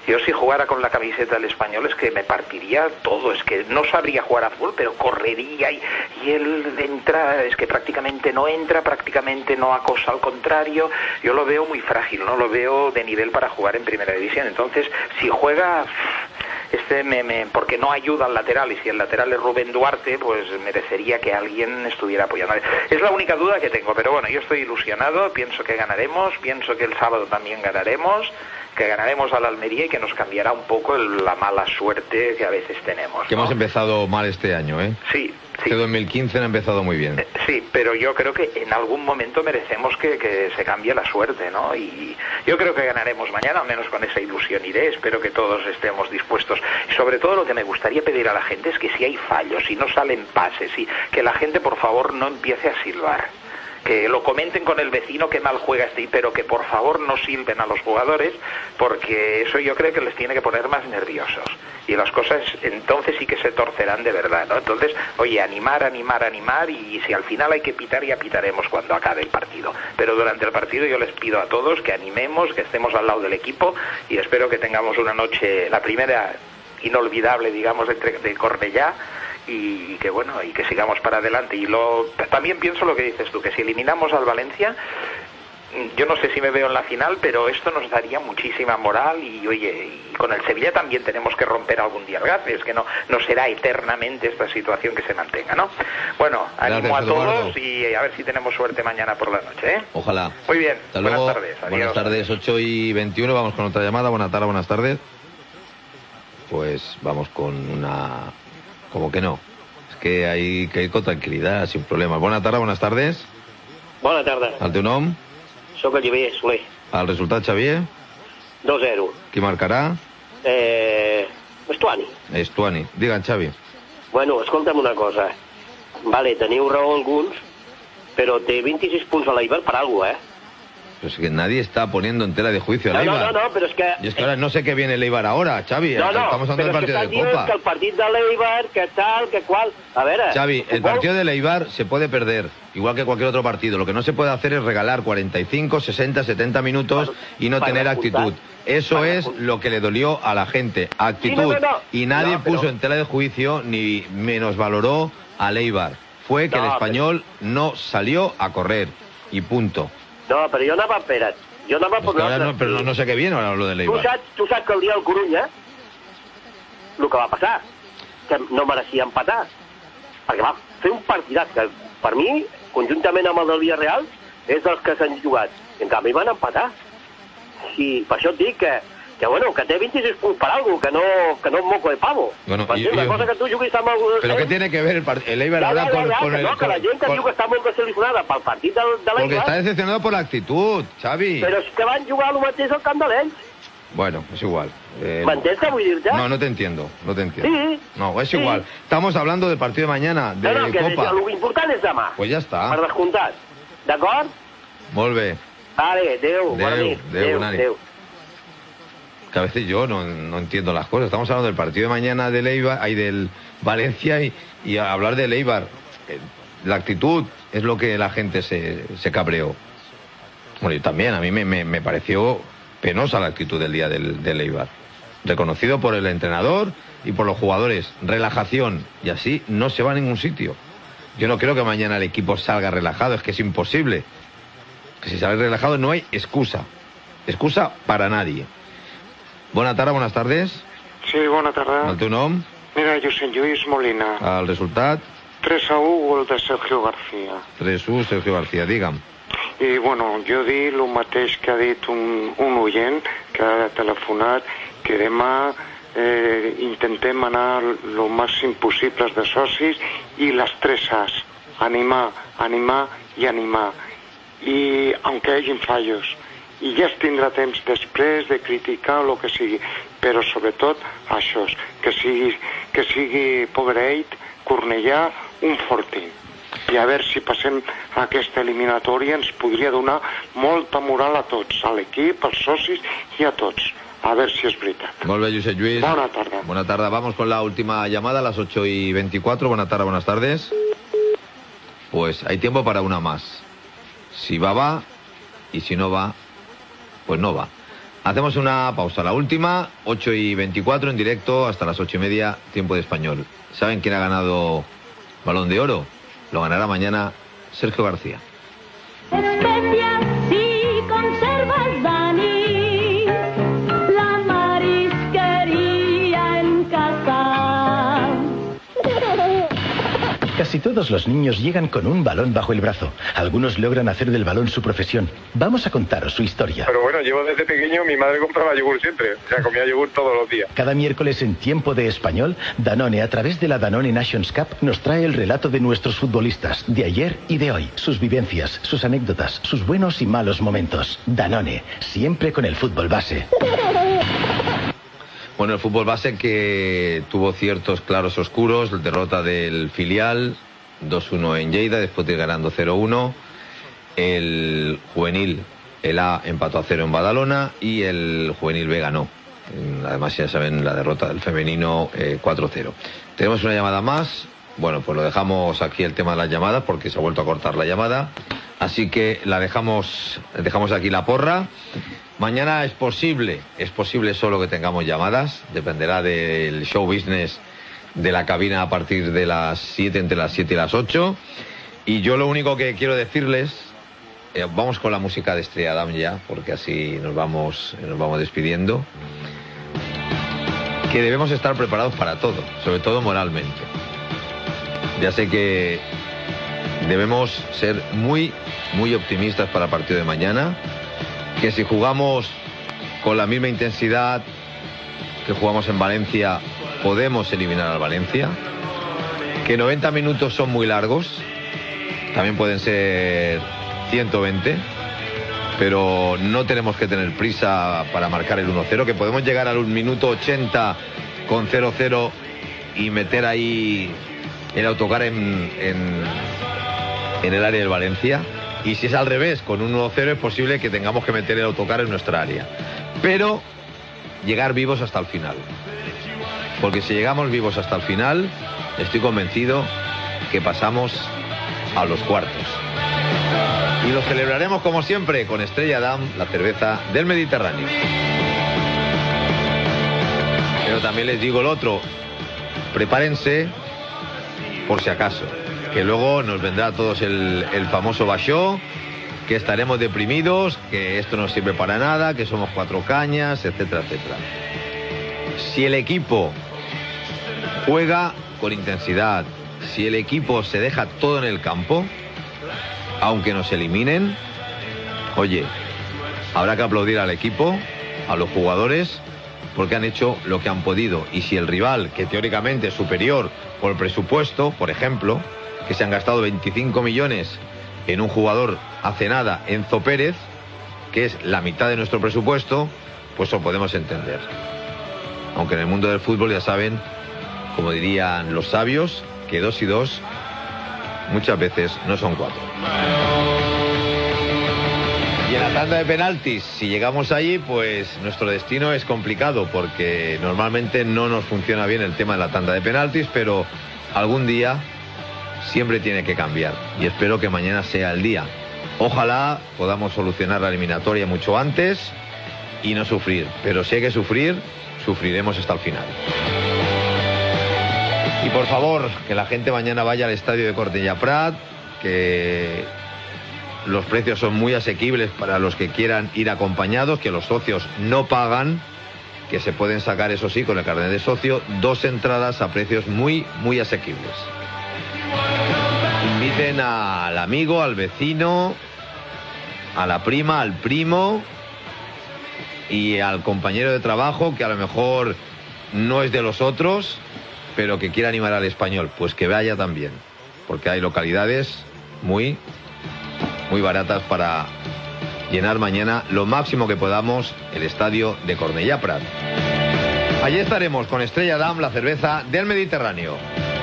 Yo si jugara con la camiseta del Español es que me partiría todo, es que no sabría jugar a fútbol, pero correría y, y él entra, es que prácticamente no entra, prácticamente no acosa, al contrario, yo lo veo muy frágil, no lo veo de nivel para jugar en primera división. Entonces, si juega, este me, me, porque no ayuda al lateral, y si el lateral es Rubén Duarte, pues merecería que alguien estuviera apoyando. Es la única duda que tengo, pero bueno, yo estoy ilusionado, pienso que ganaremos, pienso que el sábado también ganaremos, que ganaremos a la Almería y que nos cambiará un poco el, la mala suerte que a veces tenemos, ¿no? Que hemos empezado mal este año, ¿eh? Sí, sí. Este dos mil quince no ha empezado muy bien. Eh, sí, pero yo creo que en algún momento merecemos que, que se cambie la suerte, ¿no? Y yo creo que ganaremos mañana, al menos con esa ilusión iré, espero que todos estemos dispuestos. Y sobre todo lo que me gustaría pedir a la gente es que si hay fallos, si no salen pases, y que la gente por favor no empiece a silbar. Que lo comenten con el vecino que mal juega este, pero que por favor no silben a los jugadores, porque eso yo creo que les tiene que poner más nerviosos. Y las cosas entonces sí que se torcerán de verdad, ¿no? Entonces, oye, animar, animar, animar, y si al final hay que pitar, ya pitaremos cuando acabe el partido. Pero durante el partido yo les pido a todos que animemos, que estemos al lado del equipo, y espero que tengamos una noche, la primera inolvidable, digamos, entre, de Cornellá, y que bueno, y que sigamos para adelante. Y lo también pienso lo que dices tú, que si eliminamos al Valencia, yo no sé si me veo en la final, pero esto nos daría muchísima moral. Y oye, y con el Sevilla también tenemos que romper algún día el gas, es que no no será eternamente esta situación que se mantenga, ¿no? Bueno, ánimo Gracias, a todos, Eduardo. y a ver si tenemos suerte mañana por la noche, ¿eh? Ojalá. Muy bien, Hasta buenas luego. tardes, adiós. Buenas tardes, ocho y veintiuno, vamos con otra llamada. Buenas tardes, buenas tardes. Pues vamos con una... ¿Cómo que no? Es que hay que ir con tranquilidad, sin problemas. Buenas tardes, buenas tardes. Bona tarda. El teu nom? Soc el Xavier Soler. El resultat, Xavier? dos zero. Qui marcarà? Eh... Estuani. Estuani. Digue'm, Xavi. Bueno, escolta'm una cosa. Vale, teniu raó alguns, però té vint-i-sis punts a l'Eibar per alguna cosa, eh? Pues que nadie está poniendo en tela de juicio No, al no, Eibar. no, no, però és que... Y es que ahora no sé qué viene el Eibar ahora, Xavi. No, no, Estamos hablando del però és que partido estan de dient Copa. que el partit de l'Eibar, que tal, que qual... A veure... Xavi, el futbol- partido del Eibar se puede perder, igual que cualquier otro partido. Lo que no se puede hacer es regalar cuarenta y cinco, sesenta, setenta minutos y no para tener repuntar. actitud. Eso es lo que le dolió a la gente, actitud. Sí, no, no, no. Y nadie No, pero- puso en tela de juicio ni menosvaloró al Eibar. Fue que No, el pero- español no salió a correr y punto. No, però jo anava, espera't, jo anava Es per que un ahora altre... no, pero no, no sé qué viene ahora lo del Tu Eibar. saps, tu saps que el dia del Corunya, el que va passar, que no merecia empatar, perquè va fer un partidat que, per mi, conjuntament amb el del Villarreal, és dels que s'han jugat. I en canvi van empatar. I per això et dic que, que, bueno, que té vint-i-sis punts per alguna cosa, que no, que no es moco de pavo. Bueno, Per i- dir, una i- cosa que tu juguis amb el... ¿Pero eh? qué tiene que ver el, part- el Eibar Ja, ahora ja, con, ja, con que el... no, que la con- gent que con- diu que està molt desilusionada pel partit de, de Porque l'Eibar, está decepcionado por la actitud, Xavi. però és que van jugar el mateix al camp de l'Elx. Bueno, es igual. Eh, M'entens què vull dir-te? No, no te entiendo, no te entiendo. Sí. No, es Sí. igual. Estamos hablando del partido de mañana, de No, no, que Copa. lo important és demà. Pues ya está. Per descomptat. D'acord? Molt bé. Vale, adeu, bona Adeu, nit. adeu, bona nit. Que a veces yo no, no entiendo las cosas. Estamos hablando del partido de mañana del Eibar, hay del Valencia y, y a hablar del Eibar. Eh, La actitud es lo que la gente se, se cabreó. Bueno, y también a mí me, me, me pareció penosa la actitud del día del, del Eibar. Reconocido por el entrenador y por los jugadores. Relajación. Y así no se va a ningún sitio. Yo no creo que mañana el equipo salga relajado. Es que es imposible. Que si sale relajado no hay excusa. Excusa para nadie. Bona tarda, buenas tardes. Sí, bona tarda. El teu nom? Mira, Josep Lluís Molina. El resultat? tres a u, gol de Sergio García. tres u, Sergio García, digue'm. I, bueno, jo dir el mateix que ha dit un, un oient que ha telefonat, que demà eh, intentem anar el màxim possibles de socis i les tres As. Animar, animar i animar. I, aunque hagin fallos. I ja es tindrà temps després de criticar o el que sigui, però sobretot això, que sigui, que sigui Pobret, Cornellà, un fortín. I a veure si passem a aquesta eliminatòria, ens podria donar molta moral a tots, a l'equip, als socis i a tots. A ver si es veritat. Molt bé, Josep Lluís. Buena tarde. Buena tarde. Vamos con la última llamada a las ocho y veinticuatro. Buenas tardes, buenas tardes. Pues hay tiempo para una más. Si va, va. Y si no va, pues no va. Hacemos una pausa, la última, ocho y veinticuatro en directo hasta las ocho y media, tiempo de Español. ¿Saben quién ha ganado Balón de Oro? Lo ganará mañana Sergio García. Especias si conservas, Dani, la marisquería en casa. Casi todos los niños llegan con un balón bajo el brazo. Algunos logran hacer del balón su profesión. Vamos a contaros su historia. Pero bueno, llevo desde pequeño, mi madre compraba yogur siempre. O sea, comía yogur todos los días. Cada miércoles en Tiempo de Español, Danone, a través de la Danone Nations Cup, nos trae el relato de nuestros futbolistas, de ayer y de hoy. Sus vivencias, sus anécdotas, sus buenos y malos momentos. Danone, siempre con el fútbol base. Bueno, el fútbol base que tuvo ciertos claros oscuros, la derrota del filial, dos uno en Lleida, después de ir ganando cero uno. El juvenil, el A, empató a cero en Badalona y el juvenil B ganó. Además, ya saben, la derrota del femenino eh, cuatro cero. Tenemos una llamada más. Bueno, pues lo dejamos aquí el tema de las llamadas porque se ha vuelto a cortar la llamada. Así que la dejamos, dejamos aquí la porra. Mañana es posible, es posible solo que tengamos llamadas, dependerá del show business de la cabina a partir de las siete, entre las siete y las ocho. Y yo lo único que quiero decirles, eh, vamos con la música de Estrella Damm ya, porque así nos vamos, nos vamos despidiendo, que debemos estar preparados para todo, sobre todo moralmente. Ya sé que debemos ser muy, muy optimistas para el partido de mañana, que si jugamos con la misma intensidad que jugamos en Valencia, podemos eliminar al Valencia, que noventa minutos son muy largos, también pueden ser ciento veinte, pero no tenemos que tener prisa para marcar el uno cero, que podemos llegar al minuto ochenta con cero cero y meter ahí el autocar en, en, en el área del Valencia. Y si es al revés, con un uno cero es posible que tengamos que meter el autocar en nuestra área. Pero llegar vivos hasta el final. Porque si llegamos vivos hasta el final, estoy convencido que pasamos a los cuartos. Y lo celebraremos como siempre con Estrella Damm, la cerveza del Mediterráneo. Pero también les digo el otro, prepárense por si acaso, que luego nos vendrá a todos el, el famoso bachó, que estaremos deprimidos, que esto no sirve para nada, que somos cuatro cañas, etcétera, etcétera. Si el equipo juega con intensidad, si el equipo se deja todo en el campo, aunque nos eliminen, oye, habrá que aplaudir al equipo, a los jugadores, porque han hecho lo que han podido. Y si el rival, que teóricamente es superior por el presupuesto, por ejemplo, que se han gastado veinticinco millones en un jugador hace nada, Enzo Pérez, que es la mitad de nuestro presupuesto, pues lo podemos entender. Aunque en el mundo del fútbol ya saben, como dirían los sabios, que dos y dos muchas veces no son cuatro. Y en la tanda de penaltis, si llegamos allí, pues nuestro destino es complicado, porque normalmente no nos funciona bien el tema de la tanda de penaltis, pero algún día siempre tiene que cambiar. Y espero que mañana sea el día. Ojalá podamos solucionar la eliminatoria mucho antes y no sufrir. Pero si hay que sufrir, sufriremos hasta el final. Y por favor, que la gente mañana vaya al estadio de Cornellà Prat, que los precios son muy asequibles para los que quieran ir acompañados, que los socios no pagan, que se pueden sacar, eso sí, con el carnet de socio, dos entradas a precios muy, muy asequibles. Inviten al amigo, al vecino, a la prima, al primo y al compañero de trabajo que a lo mejor no es de los otros, pero que quiera animar al Español, pues que vaya también, porque hay localidades muy, muy baratas para llenar mañana lo máximo que podamos el estadio de Cornellà Prat. Allí estaremos con Estrella Damm, la cerveza del Mediterráneo.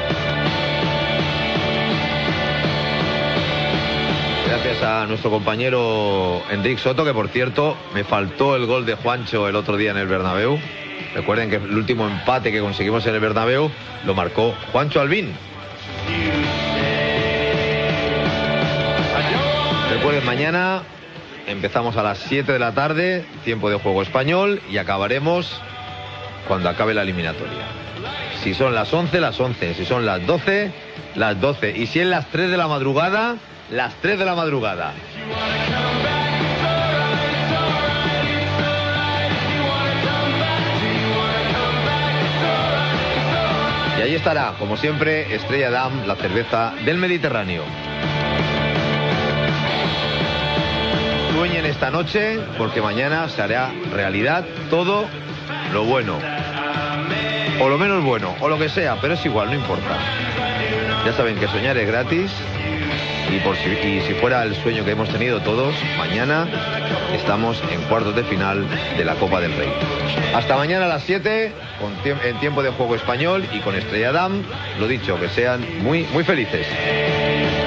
Gracias a nuestro compañero Enric Soto, que por cierto me faltó el gol de Juancho el otro día en el Bernabéu. Recuerden que el último empate que conseguimos en el Bernabéu lo marcó Juancho Albín. Recuerden, mañana empezamos a las siete de la tarde, tiempo de juego español, y acabaremos cuando acabe la eliminatoria. Si son las once, las once. Si son las doce, las doce. Y si es las tres de la madrugada, las tres de la madrugada. Y ahí estará, como siempre, Estrella Damm, la cerveza del Mediterráneo. Sueñen esta noche, porque mañana se hará realidad todo lo bueno. O lo menos bueno, o lo que sea, pero es igual, no importa. Ya saben que soñar es gratis. Y, por si, y si fuera el sueño que hemos tenido todos, mañana estamos en cuartos de final de la Copa del Rey. Hasta mañana a las siete, con tiemp- en tiempo de juego español y con Estrella Damm. Lo dicho, que sean muy, muy felices.